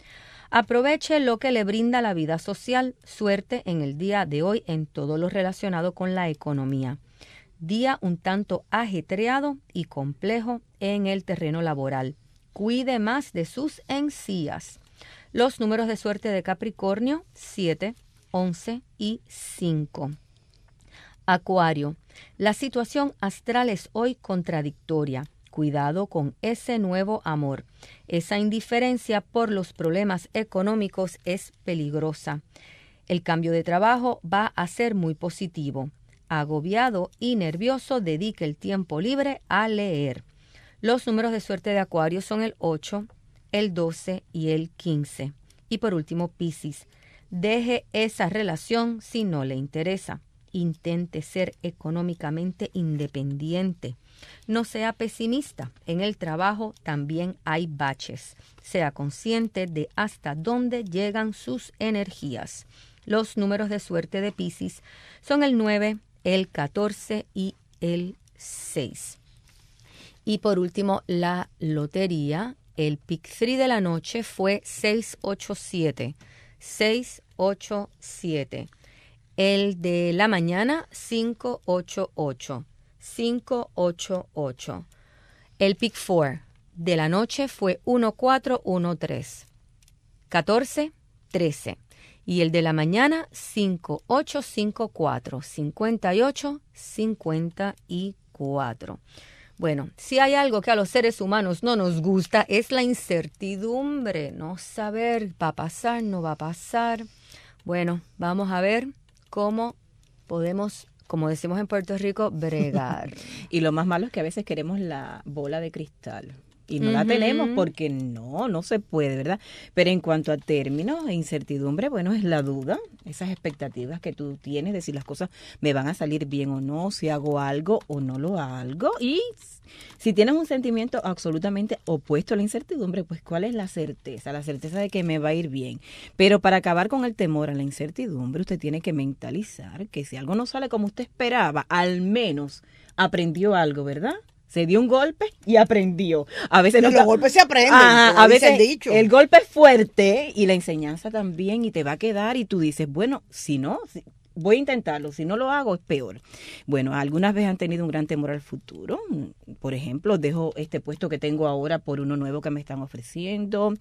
Aproveche lo que le brinda la vida social. Suerte en el día de hoy en todo lo relacionado con la economía. Día un tanto ajetreado y complejo en el terreno laboral. Cuide más de sus encías. Los números de suerte de Capricornio, 7, 11 y 5. Acuario, la situación astral es hoy contradictoria. Cuidado con ese nuevo amor. Esa indiferencia por los problemas económicos es peligrosa. El cambio de trabajo va a ser muy positivo. Agobiado y nervioso, dedique el tiempo libre a leer. Los números de suerte de Acuario son el 8, el 12 y el 15. Y por último, Piscis. Deje esa relación si no le interesa. Intente ser económicamente independiente. No sea pesimista. En el trabajo también hay baches. Sea consciente de hasta dónde llegan sus energías. Los números de suerte de Piscis son el 9, el 14 y el 6. Y por último, la lotería. El pick 3 de la noche fue 687. 687. El de la mañana, 588. 588. El pick 4 de la noche fue 1413. 14, 13. Y el de la mañana, 5854. 58, 54. Bueno, si hay algo que a los seres humanos no nos gusta es la incertidumbre, no saber va a pasar, no va a pasar. Bueno, vamos a ver cómo podemos, como decimos en Puerto Rico, bregar. Y lo más malo es que a veces queremos la bola de cristal. Y no la tenemos porque no se puede, ¿verdad? Pero en cuanto a términos e incertidumbre, bueno, es la duda, esas expectativas que tú tienes de si las cosas me van a salir bien o no, si hago algo o no lo hago. Y si tienes un sentimiento absolutamente opuesto a la incertidumbre, pues ¿cuál es la certeza? La certeza de que me va a ir bien. Pero para acabar con el temor a la incertidumbre, usted tiene que mentalizar que si algo no sale como usted esperaba, al menos aprendió algo, ¿verdad? Se dio un golpe y aprendió. A veces los golpes se aprenden. A veces el golpe es fuerte y la enseñanza también y te va a quedar y tú dices, bueno, si no, voy a intentarlo, si no lo hago es peor. Bueno, algunas veces han tenido un gran temor al futuro. Por ejemplo, dejo este puesto que tengo ahora por uno nuevo que me están ofreciendo.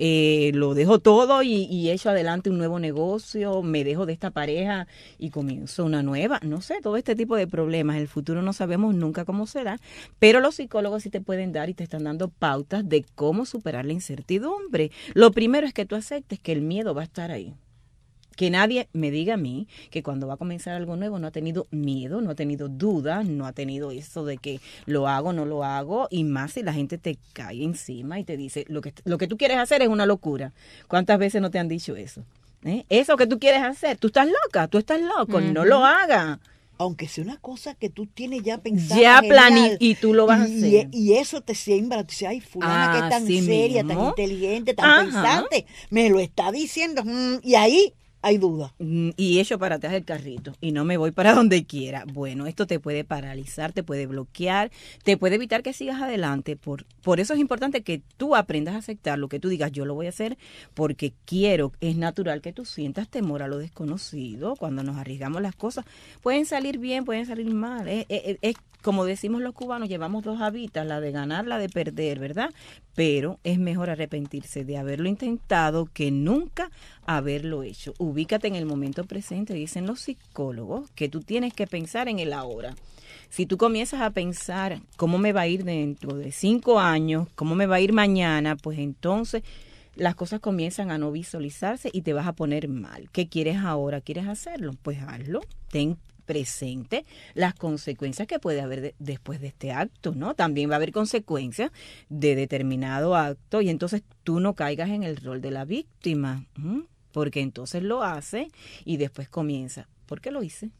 Lo dejo todo y echo adelante un nuevo negocio. Me dejo de esta pareja y comienzo una nueva. No sé, todo este tipo de problemas. El futuro no sabemos nunca cómo será, pero los psicólogos sí te pueden dar y te están dando pautas de cómo superar la incertidumbre. Lo primero es que tú aceptes que el miedo va a estar ahí. Que nadie me diga a mí que cuando va a comenzar algo nuevo no ha tenido miedo, no ha tenido dudas, no ha tenido eso de que lo hago, no lo hago, y más si la gente te cae encima y te dice lo que tú quieres hacer es una locura. ¿Cuántas veces no te han dicho eso? Eso que tú quieres hacer, tú estás loca, tú estás loco, no lo hagas. Aunque sea una cosa que tú tienes ya pensada. Y tú lo vas a hacer. Y eso te siembra. Tú dices, ay, fulana que es tan seria, tan inteligente, tan pensante. Me lo está diciendo. Y ahí hay duda. Y echo para atrás el carrito y no me voy para donde quiera. Bueno, esto te puede paralizar, te puede bloquear, te puede evitar que sigas adelante. Por eso es importante que tú aprendas a aceptar lo que tú digas, yo lo voy a hacer porque quiero. Es natural que tú sientas temor a lo desconocido. Cuando nos arriesgamos las cosas, pueden salir bien, pueden salir mal. Es como decimos los cubanos, llevamos dos habitas, la de ganar, la de perder, ¿verdad? Pero es mejor arrepentirse de haberlo intentado que nunca haberlo hecho. Ubícate en el momento presente, dicen los psicólogos, que tú tienes que pensar en el ahora. Si tú comienzas a pensar cómo me va a ir dentro de 5 años, cómo me va a ir mañana, pues entonces las cosas comienzan a no visualizarse y te vas a poner mal. ¿Qué quieres ahora? ¿Quieres hacerlo? Pues hazlo. Ten presente las consecuencias que puede haber después de este acto, ¿no? También va a haber consecuencias de determinado acto y entonces tú no caigas en el rol de la víctima, porque entonces lo hace y después comienza. ¿Por qué lo hice?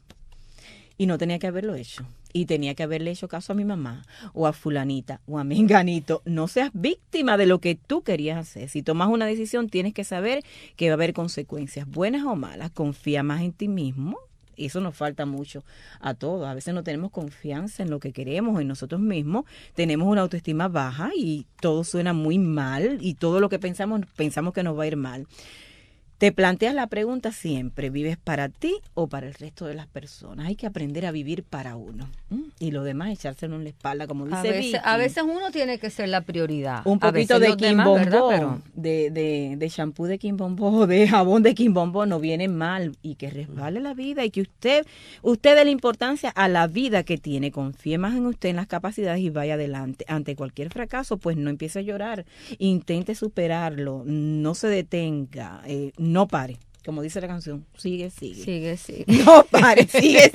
Y no tenía que haberlo hecho. Y tenía que haberle hecho caso a mi mamá o a fulanita o a menganito. No seas víctima de lo que tú querías hacer. Si tomas una decisión tienes que saber que va a haber consecuencias buenas o malas. Confía más en ti mismo. Y eso nos falta mucho a todos. A veces no tenemos confianza en lo que queremos, en nosotros mismos. Tenemos una autoestima baja y todo suena muy mal y todo lo que pensamos que nos va a ir mal. Te planteas la pregunta siempre, ¿vives para ti o para el resto de las personas? Hay que aprender a vivir para uno. Y lo demás echárselo en la espalda, como dice Vicky. A veces uno tiene que ser la prioridad. Un poquito de Quimbombó, de shampoo de Quimbombó, de jabón de Quimbombó no viene mal. Y que resbale la vida y que usted dé la importancia a la vida que tiene. Confíe más en usted, en las capacidades y vaya adelante. Ante cualquier fracaso, pues no empiece a llorar. Intente superarlo. No se detenga. No pare, como dice la canción, sigue. No pare, sigue.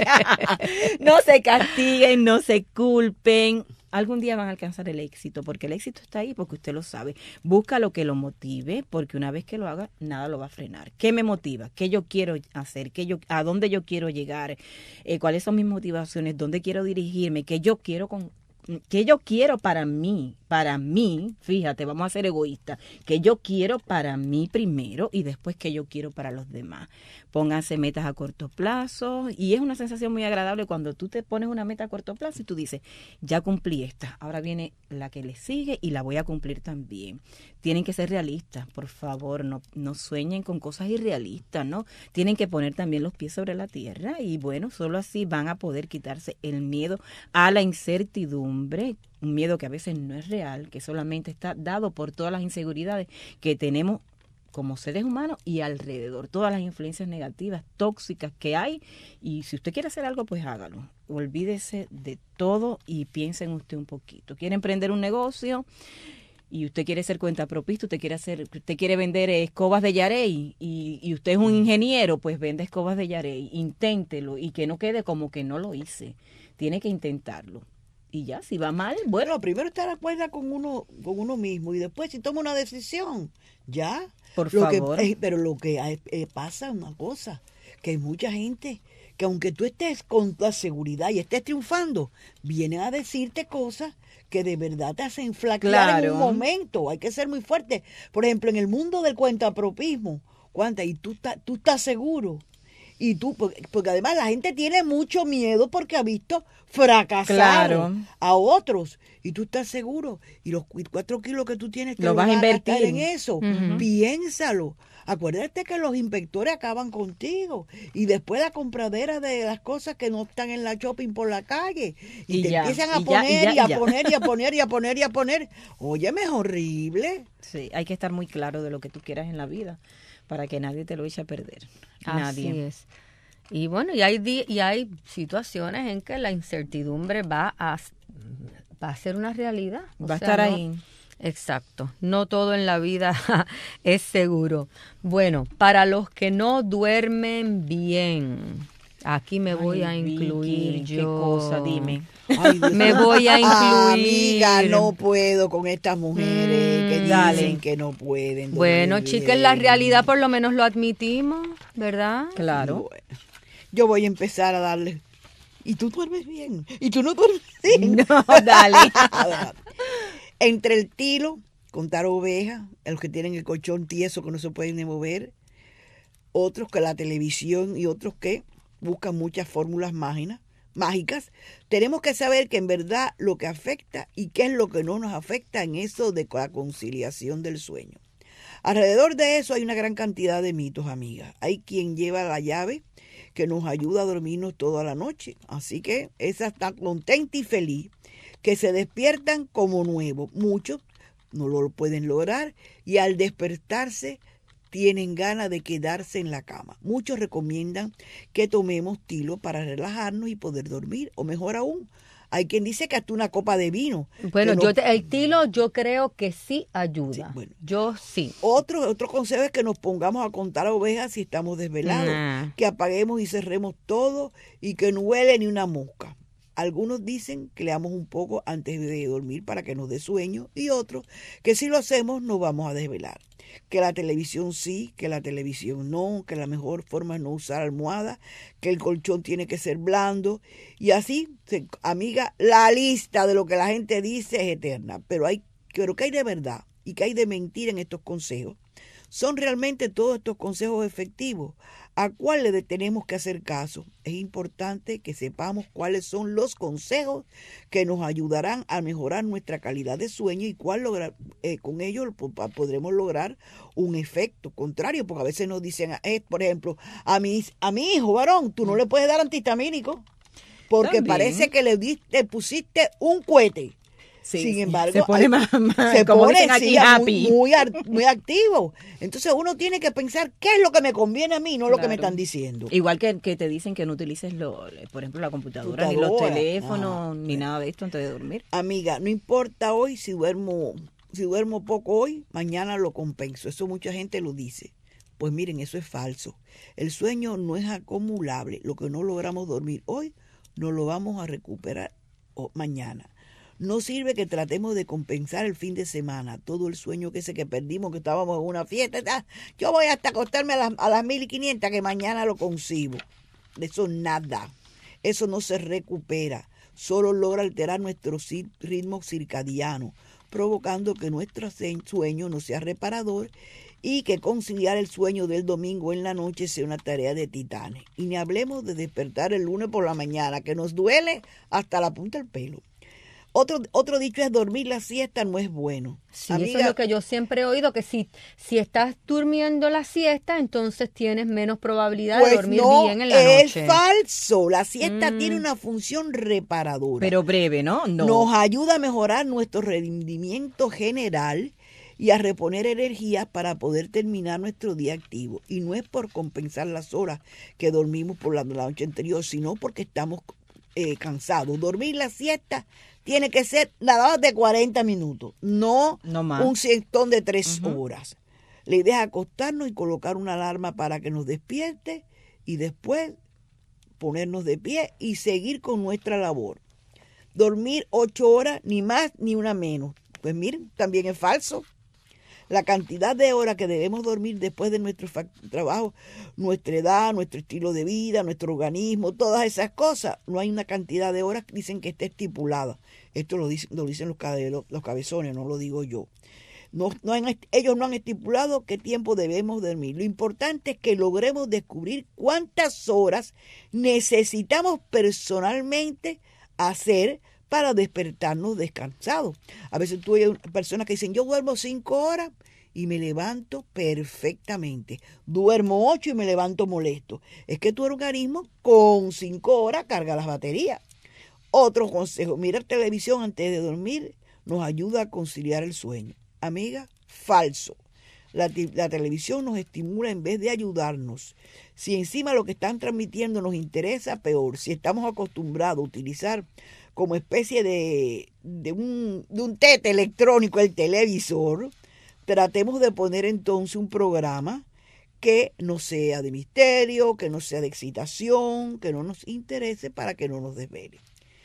No se castiguen, no se culpen. Algún día van a alcanzar el éxito, porque el éxito está ahí, porque usted lo sabe. Busca lo que lo motive, porque una vez que lo haga, nada lo va a frenar. ¿Qué me motiva? ¿Qué yo quiero hacer? ¿A dónde yo quiero llegar? ¿Cuáles son mis motivaciones? ¿Dónde quiero dirigirme? ¿Qué yo quiero para mí, fíjate, vamos a ser egoístas, que yo quiero para mí primero y después que yo quiero para los demás. Pónganse metas a corto plazo y es una sensación muy agradable cuando tú te pones una meta a corto plazo y tú dices, ya cumplí esta, ahora viene la que le sigue y la voy a cumplir también. Tienen que ser realistas, por favor, no sueñen con cosas irrealistas, ¿no? Tienen que poner también los pies sobre la tierra y bueno, solo así van a poder quitarse el miedo a la incertidumbre, un miedo que a veces no es real, que solamente está dado por todas las inseguridades que tenemos como seres humanos y alrededor, todas las influencias negativas, tóxicas que hay. Y si usted quiere hacer algo, pues hágalo. Olvídese de todo y piense en usted un poquito. ¿Quiere emprender un negocio? Y usted quiere ser cuentapropista, usted quiere vender escobas de Yarey y usted es un ingeniero, pues vende escobas de Yarey. Inténtelo y que no quede como que no lo hice. Tiene que intentarlo. Y ya, si va mal, bueno. Primero estar de acuerdo con uno mismo y después si toma una decisión, ya. Por favor. Pero lo que pasa es una cosa, que hay mucha gente que aunque tú estés con la seguridad y estés triunfando, vienen a decirte cosas que de verdad te hacen flaquear en un momento. Hay que ser muy fuerte. Por ejemplo, en el mundo del cuentapropismo, y tú estás seguro. Y tú, porque además la gente tiene mucho miedo porque ha visto fracasar a otros. Y tú estás seguro. Y los 4 kilos que tú tienes, lo vas a invertir en eso. Piénsalo. Acuérdate que los inspectores acaban contigo. Y después la compradera de las cosas que no están en la shopping por la calle. Y te empiezan a poner. Óyeme, es horrible. Sí, hay que estar muy claro de lo que tú quieras en la vida para que nadie te lo eche a perder. Nadie. Así es. Y bueno, y hay situaciones en que la incertidumbre va a ser una realidad. Va a estar ahí. Exacto. No todo en la vida es seguro. Bueno, para los que no duermen bien, aquí me voy a incluir Vicky, yo. ¿Qué cosa? Dime. Me voy a incluir. Amiga, no puedo con estas mujeres que dicen que no pueden. Bueno, chicas, en la realidad por lo menos lo admitimos, ¿verdad? Claro. Bueno, yo voy a empezar a darle. ¿Y tú duermes bien? ¿Y tú no duermes bien? No, dale. Entre el tilo, contar ovejas, los que tienen el colchón tieso que no se pueden ni mover, otros que la televisión y otros que buscan muchas fórmulas mágicas, tenemos que saber que en verdad lo que afecta y qué es lo que no nos afecta en eso de la conciliación del sueño. Alrededor de eso hay una gran cantidad de mitos, amigas. Hay quien lleva la llave que nos ayuda a dormirnos toda la noche, así que esa está contenta y feliz, que se despiertan como nuevos. Muchos no lo pueden lograr y al despertarse tienen ganas de quedarse en la cama. Muchos recomiendan que tomemos tilo para relajarnos y poder dormir, o mejor aún, hay quien dice que hasta una copa de vino. Bueno, el tilo yo creo que sí ayuda. Sí, bueno. Yo sí. Otro consejo es que nos pongamos a contar ovejas si estamos desvelados, que apaguemos y cerremos todo y que no huele ni una mosca. Algunos dicen que leamos un poco antes de dormir para que nos dé sueño y otros que si lo hacemos nos vamos a desvelar. Que la televisión sí, que la televisión no, que la mejor forma es no usar almohada, que el colchón tiene que ser blando y así, amiga, la lista de lo que la gente dice es eterna, pero ¿qué hay de verdad y qué hay de mentira en estos consejos? ¿Son realmente todos estos consejos efectivos? ¿A cuál le tenemos que hacer caso? Es importante que sepamos cuáles son los consejos que nos ayudarán a mejorar nuestra calidad de sueño y con ello podremos lograr un efecto contrario, porque a veces nos dicen, por ejemplo, a mi hijo varón, tú no le puedes dar antihistamínico porque También. Parece que le pusiste un cohete. Sí, sin embargo, se pone más se como pone dicen aquí, sí, happy. muy activo. Entonces uno tiene que pensar qué es lo que me conviene a mí, no lo que me Claro. están diciendo. Igual que te dicen que no utilices, por ejemplo, la computadora, ni los Computadora. teléfonos, ni nada de esto antes de dormir. Amiga, no importa hoy si duermo poco hoy, mañana lo compenso. Eso mucha gente lo dice. Pues miren, eso es falso. El sueño no es acumulable. Lo que no logramos dormir hoy, no lo vamos a recuperar mañana. No sirve que tratemos de compensar el fin de semana, todo el sueño que perdimos, que estábamos en una fiesta. Yo voy hasta acostarme a las 1500 que mañana lo concibo. De eso nada. Eso no se recupera. Solo logra alterar nuestro ritmo circadiano, provocando que nuestro sueño no sea reparador y que conciliar el sueño del domingo en la noche sea una tarea de titanes. Y ni hablemos de despertar el lunes por la mañana, que nos duele hasta la punta del pelo. Otro dicho es dormir la siesta no es bueno. Sí, Amiga, eso es lo que yo siempre he oído, que si estás durmiendo la siesta, entonces tienes menos probabilidad de dormir bien en la noche. Es falso. La siesta tiene una función reparadora. Pero breve, ¿no? Nos ayuda a mejorar nuestro rendimiento general y a reponer energías para poder terminar nuestro día activo. Y no es por compensar las horas que dormimos por la noche anterior, sino porque estamos cansados. Dormir la siesta tiene que ser nada más de 40 minutos, no más. un siestón de 3 horas. La idea es acostarnos y colocar una alarma para que nos despierte y después ponernos de pie y seguir con nuestra labor. Dormir 8 horas, ni más ni una menos. Pues miren, también es falso. La cantidad de horas que debemos dormir después de nuestro trabajo, nuestra edad, nuestro estilo de vida, nuestro organismo, todas esas cosas, no hay una cantidad de horas que dicen que esté estipulada. Esto lo dicen los cabezones, no lo digo yo. Ellos no han estipulado qué tiempo debemos dormir. Lo importante es que logremos descubrir cuántas horas necesitamos personalmente hacer para despertarnos descansados. A veces tú hay personas que dicen, yo duermo 5 horas y me levanto perfectamente. Duermo 8 y me levanto molesto. Es que tu organismo con 5 horas carga las baterías. Otro consejo, mirar televisión antes de dormir nos ayuda a conciliar el sueño. Amiga, falso. La televisión nos estimula en vez de ayudarnos. Si encima lo que están transmitiendo nos interesa, peor. Si estamos acostumbrados a utilizar como especie de un tete electrónico el televisor, tratemos de poner entonces un programa que no sea de misterio, que no sea de excitación, que no nos interese para que no nos desvele.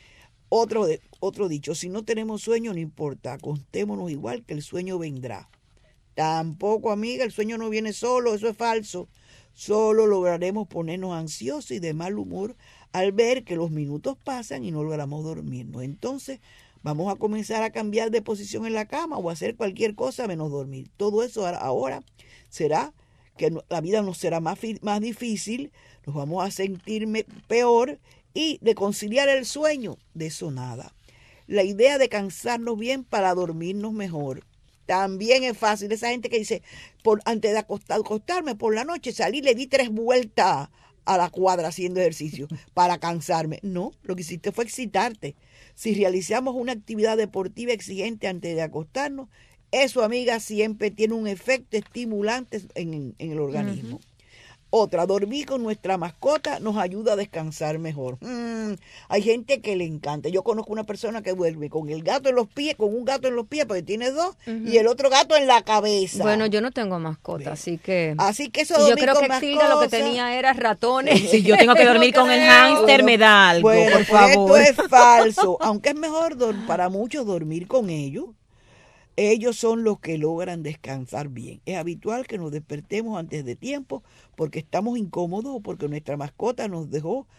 Otro dicho, si no tenemos sueño no importa, acostémonos igual que el sueño vendrá. Tampoco, amiga, el sueño no viene solo, eso es falso. Solo lograremos ponernos ansiosos y de mal humor al ver que los minutos pasan y no logramos dormirnos. Entonces vamos a comenzar a cambiar de posición en la cama o a hacer cualquier cosa menos dormir. Todo eso ahora será que la vida nos será más difícil, nos vamos a sentir peor y de conciliar el sueño, de eso nada. La idea de cansarnos bien para dormirnos mejor. También es fácil. Esa gente que dice, antes de acostarme por la noche, salí, le di 3 vueltas a la cuadra haciendo ejercicio para cansarme. No, lo que hiciste fue excitarte. Si realizamos una actividad deportiva exigente antes de acostarnos, eso, amiga, siempre tiene un efecto estimulante en el organismo. Otra, dormir con nuestra mascota nos ayuda a descansar mejor. Hay gente que le encanta. Yo conozco una persona que duerme con el gato en los pies, con un gato en los pies, porque tiene 2, y el otro gato en la cabeza. Bueno, yo no tengo mascota, así que eso yo dormir creo con que Exilda lo que tenía era ratones. Si yo tengo que dormir con el hámster, me da algo, bueno, por favor. Pues esto es falso. Aunque es mejor para muchos dormir con ellos, ellos son los que logran descansar bien. Es habitual que nos despertemos antes de tiempo porque estamos incómodos o porque nuestra mascota nos dejó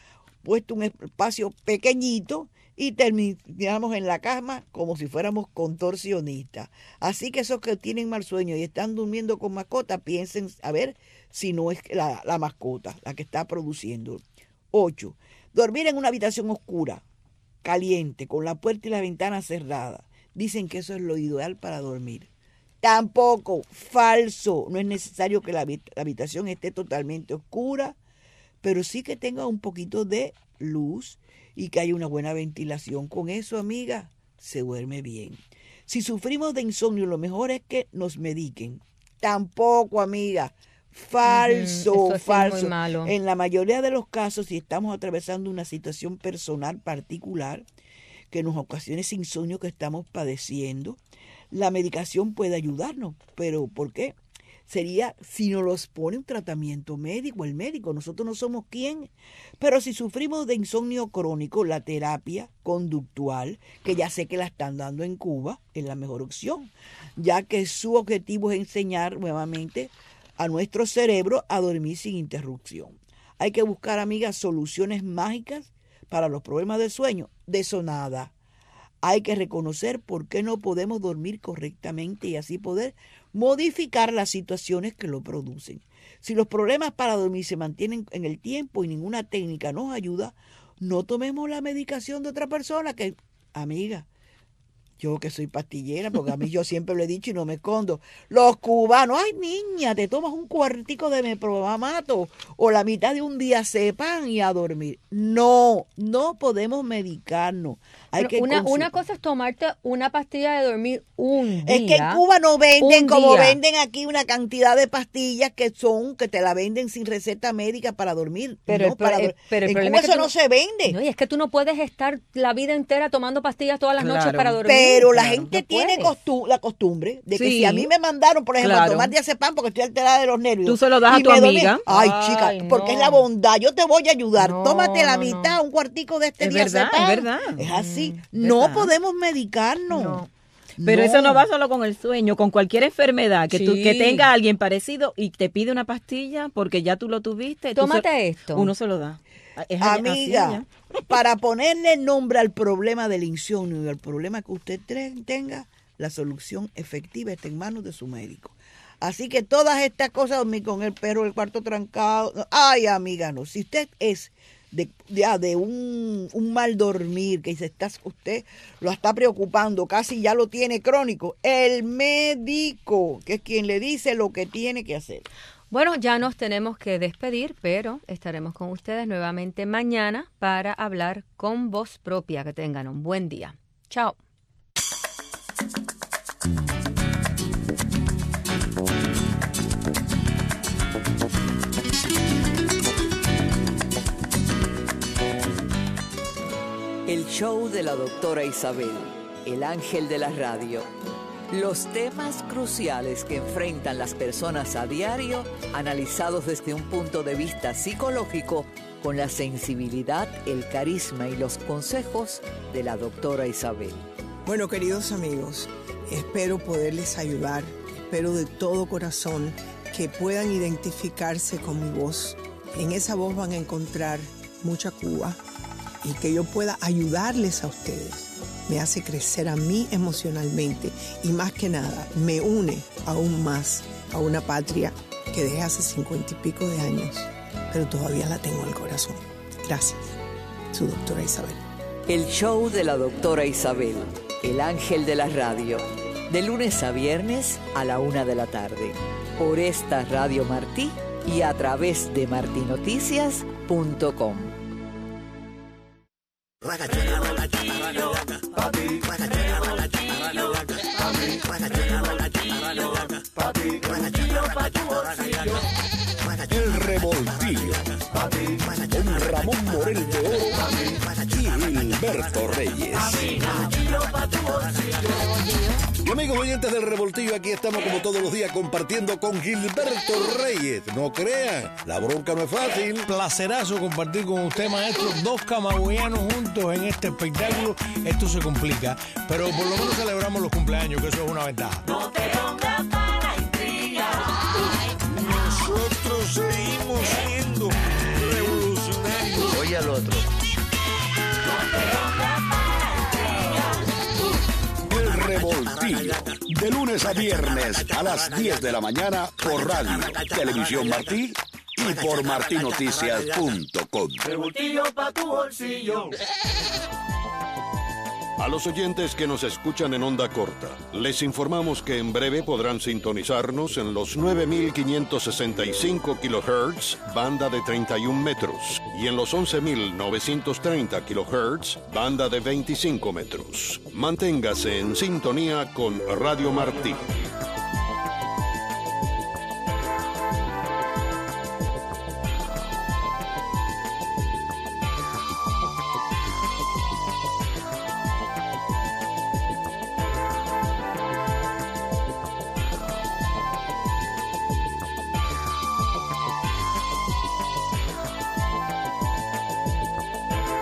puesto un espacio pequeñito y terminamos en la cama como si fuéramos contorsionistas. Así que esos que tienen mal sueño y están durmiendo con mascota, piensen a ver si no es la mascota la que está produciendo. 8. Dormir en una habitación oscura, caliente, con la puerta y la ventana cerrada. Dicen que eso es lo ideal para dormir. Tampoco, falso. No es necesario que la habitación esté totalmente oscura, pero sí que tenga un poquito de luz y que haya una buena ventilación. Con eso, amiga, se duerme bien. Si sufrimos de insomnio, lo mejor es que nos mediquen. Tampoco, amiga. Falso, Eso sí falso. es muy malo. En la mayoría de los casos, si estamos atravesando una situación personal particular, que nos ocasione ese insomnio que estamos padeciendo, la medicación puede ayudarnos. ¿Pero por qué? Sería si nos los pone un tratamiento médico, el médico. Nosotros no somos quien. Pero si sufrimos de insomnio crónico, la terapia conductual, que ya sé que la están dando en Cuba, es la mejor opción, ya que su objetivo es enseñar nuevamente a nuestro cerebro a dormir sin interrupción. Hay que buscar, amigas, soluciones mágicas para los problemas del sueño. De eso nada. Hay que reconocer por qué no podemos dormir correctamente y así poder modificar las situaciones que lo producen. Si los problemas para dormir se mantienen en el tiempo y ninguna técnica nos ayuda, no tomemos la medicación de otra persona que, amiga, yo que soy pastillera, porque a mí yo siempre lo he dicho y no me escondo. Los cubanos, ay niña, te tomas un cuartico de meprobamato o la mitad de un diazepam y a dormir. No podemos medicarnos. Hay que una cosa es tomarte una pastilla de dormir un día. Es que en Cuba no venden como venden aquí una cantidad de pastillas que te la venden sin receta médica para dormir. Pero no, en Cuba eso no se vende. No, y es que tú no puedes estar la vida entera tomando pastillas todas las noches para dormir. Pero la gente tiene la costumbre de que si a mí me mandaron, por ejemplo, a tomar diazepam porque estoy alterada de los nervios. Tú se lo das a tu amiga. Ay, chica, porque es la bondad. Yo te voy a ayudar. Tómate la mitad, un cuartico de este diazepam. Es verdad. Es así. No podemos medicarnos. No. Pero eso no va solo con el sueño, con cualquier enfermedad que tenga a alguien parecido y te pide una pastilla porque ya tú lo tuviste. Tómate esto. Uno se lo da. Amiga, para ponerle nombre al problema del insomnio y al problema que usted tenga, la solución efectiva está en manos de su médico. Así que todas estas cosas, dormir con el perro, el cuarto trancado, ay amiga, no. Si usted es de un mal dormir, que usted lo está preocupando, casi ya lo tiene crónico, el médico, que es quien le dice lo que tiene que hacer. Bueno, ya nos tenemos que despedir, pero estaremos con ustedes nuevamente mañana para hablar con voz propia. Que tengan un buen día. Chao. El show de la doctora Isabel, el ángel de la radio. Los temas cruciales que enfrentan las personas a diario, analizados desde un punto de vista psicológico, con la sensibilidad, el carisma y los consejos de la doctora Isabel. Bueno, queridos amigos, espero poderles ayudar, espero de todo corazón que puedan identificarse con mi voz. En esa voz van a encontrar mucha Cuba y que yo pueda ayudarles a ustedes. Me hace crecer a mí emocionalmente y más que nada me une aún más a una patria que dejé hace 50 y pico de años, pero todavía la tengo en el corazón. Gracias, su doctora Isabel. El show de la doctora Isabel, el ángel de la radio, de lunes a viernes a la 1:00 p.m, por esta Radio Martí y a través de martinoticias.com. El Revoltillo con Ramón Morel de Oro y Gilberto Reyes. Y amigos oyentes del Revoltillo, aquí estamos como todos los días compartiendo con Gilberto Reyes. No crean, la bronca no es fácil. Placerazo compartir con usted, maestro, dos camagüeyanos juntos en este espectáculo. Esto se complica, pero por lo menos celebramos los cumpleaños, que eso es una ventaja. No te pongas para intrigar. Nosotros seguimos siendo revolucionarios. Oye al otro. Martí, de lunes a viernes a las 10 de la mañana por radio, Televisión Martí y por martinoticias.com. Revoltillo pa' tu bolsillo. A los oyentes que nos escuchan en onda corta, les informamos que en breve podrán sintonizarnos en los 9.565 kHz, banda de 31 metros, y en los 11.930 kHz, banda de 25 metros. Manténgase en sintonía con Radio Martí.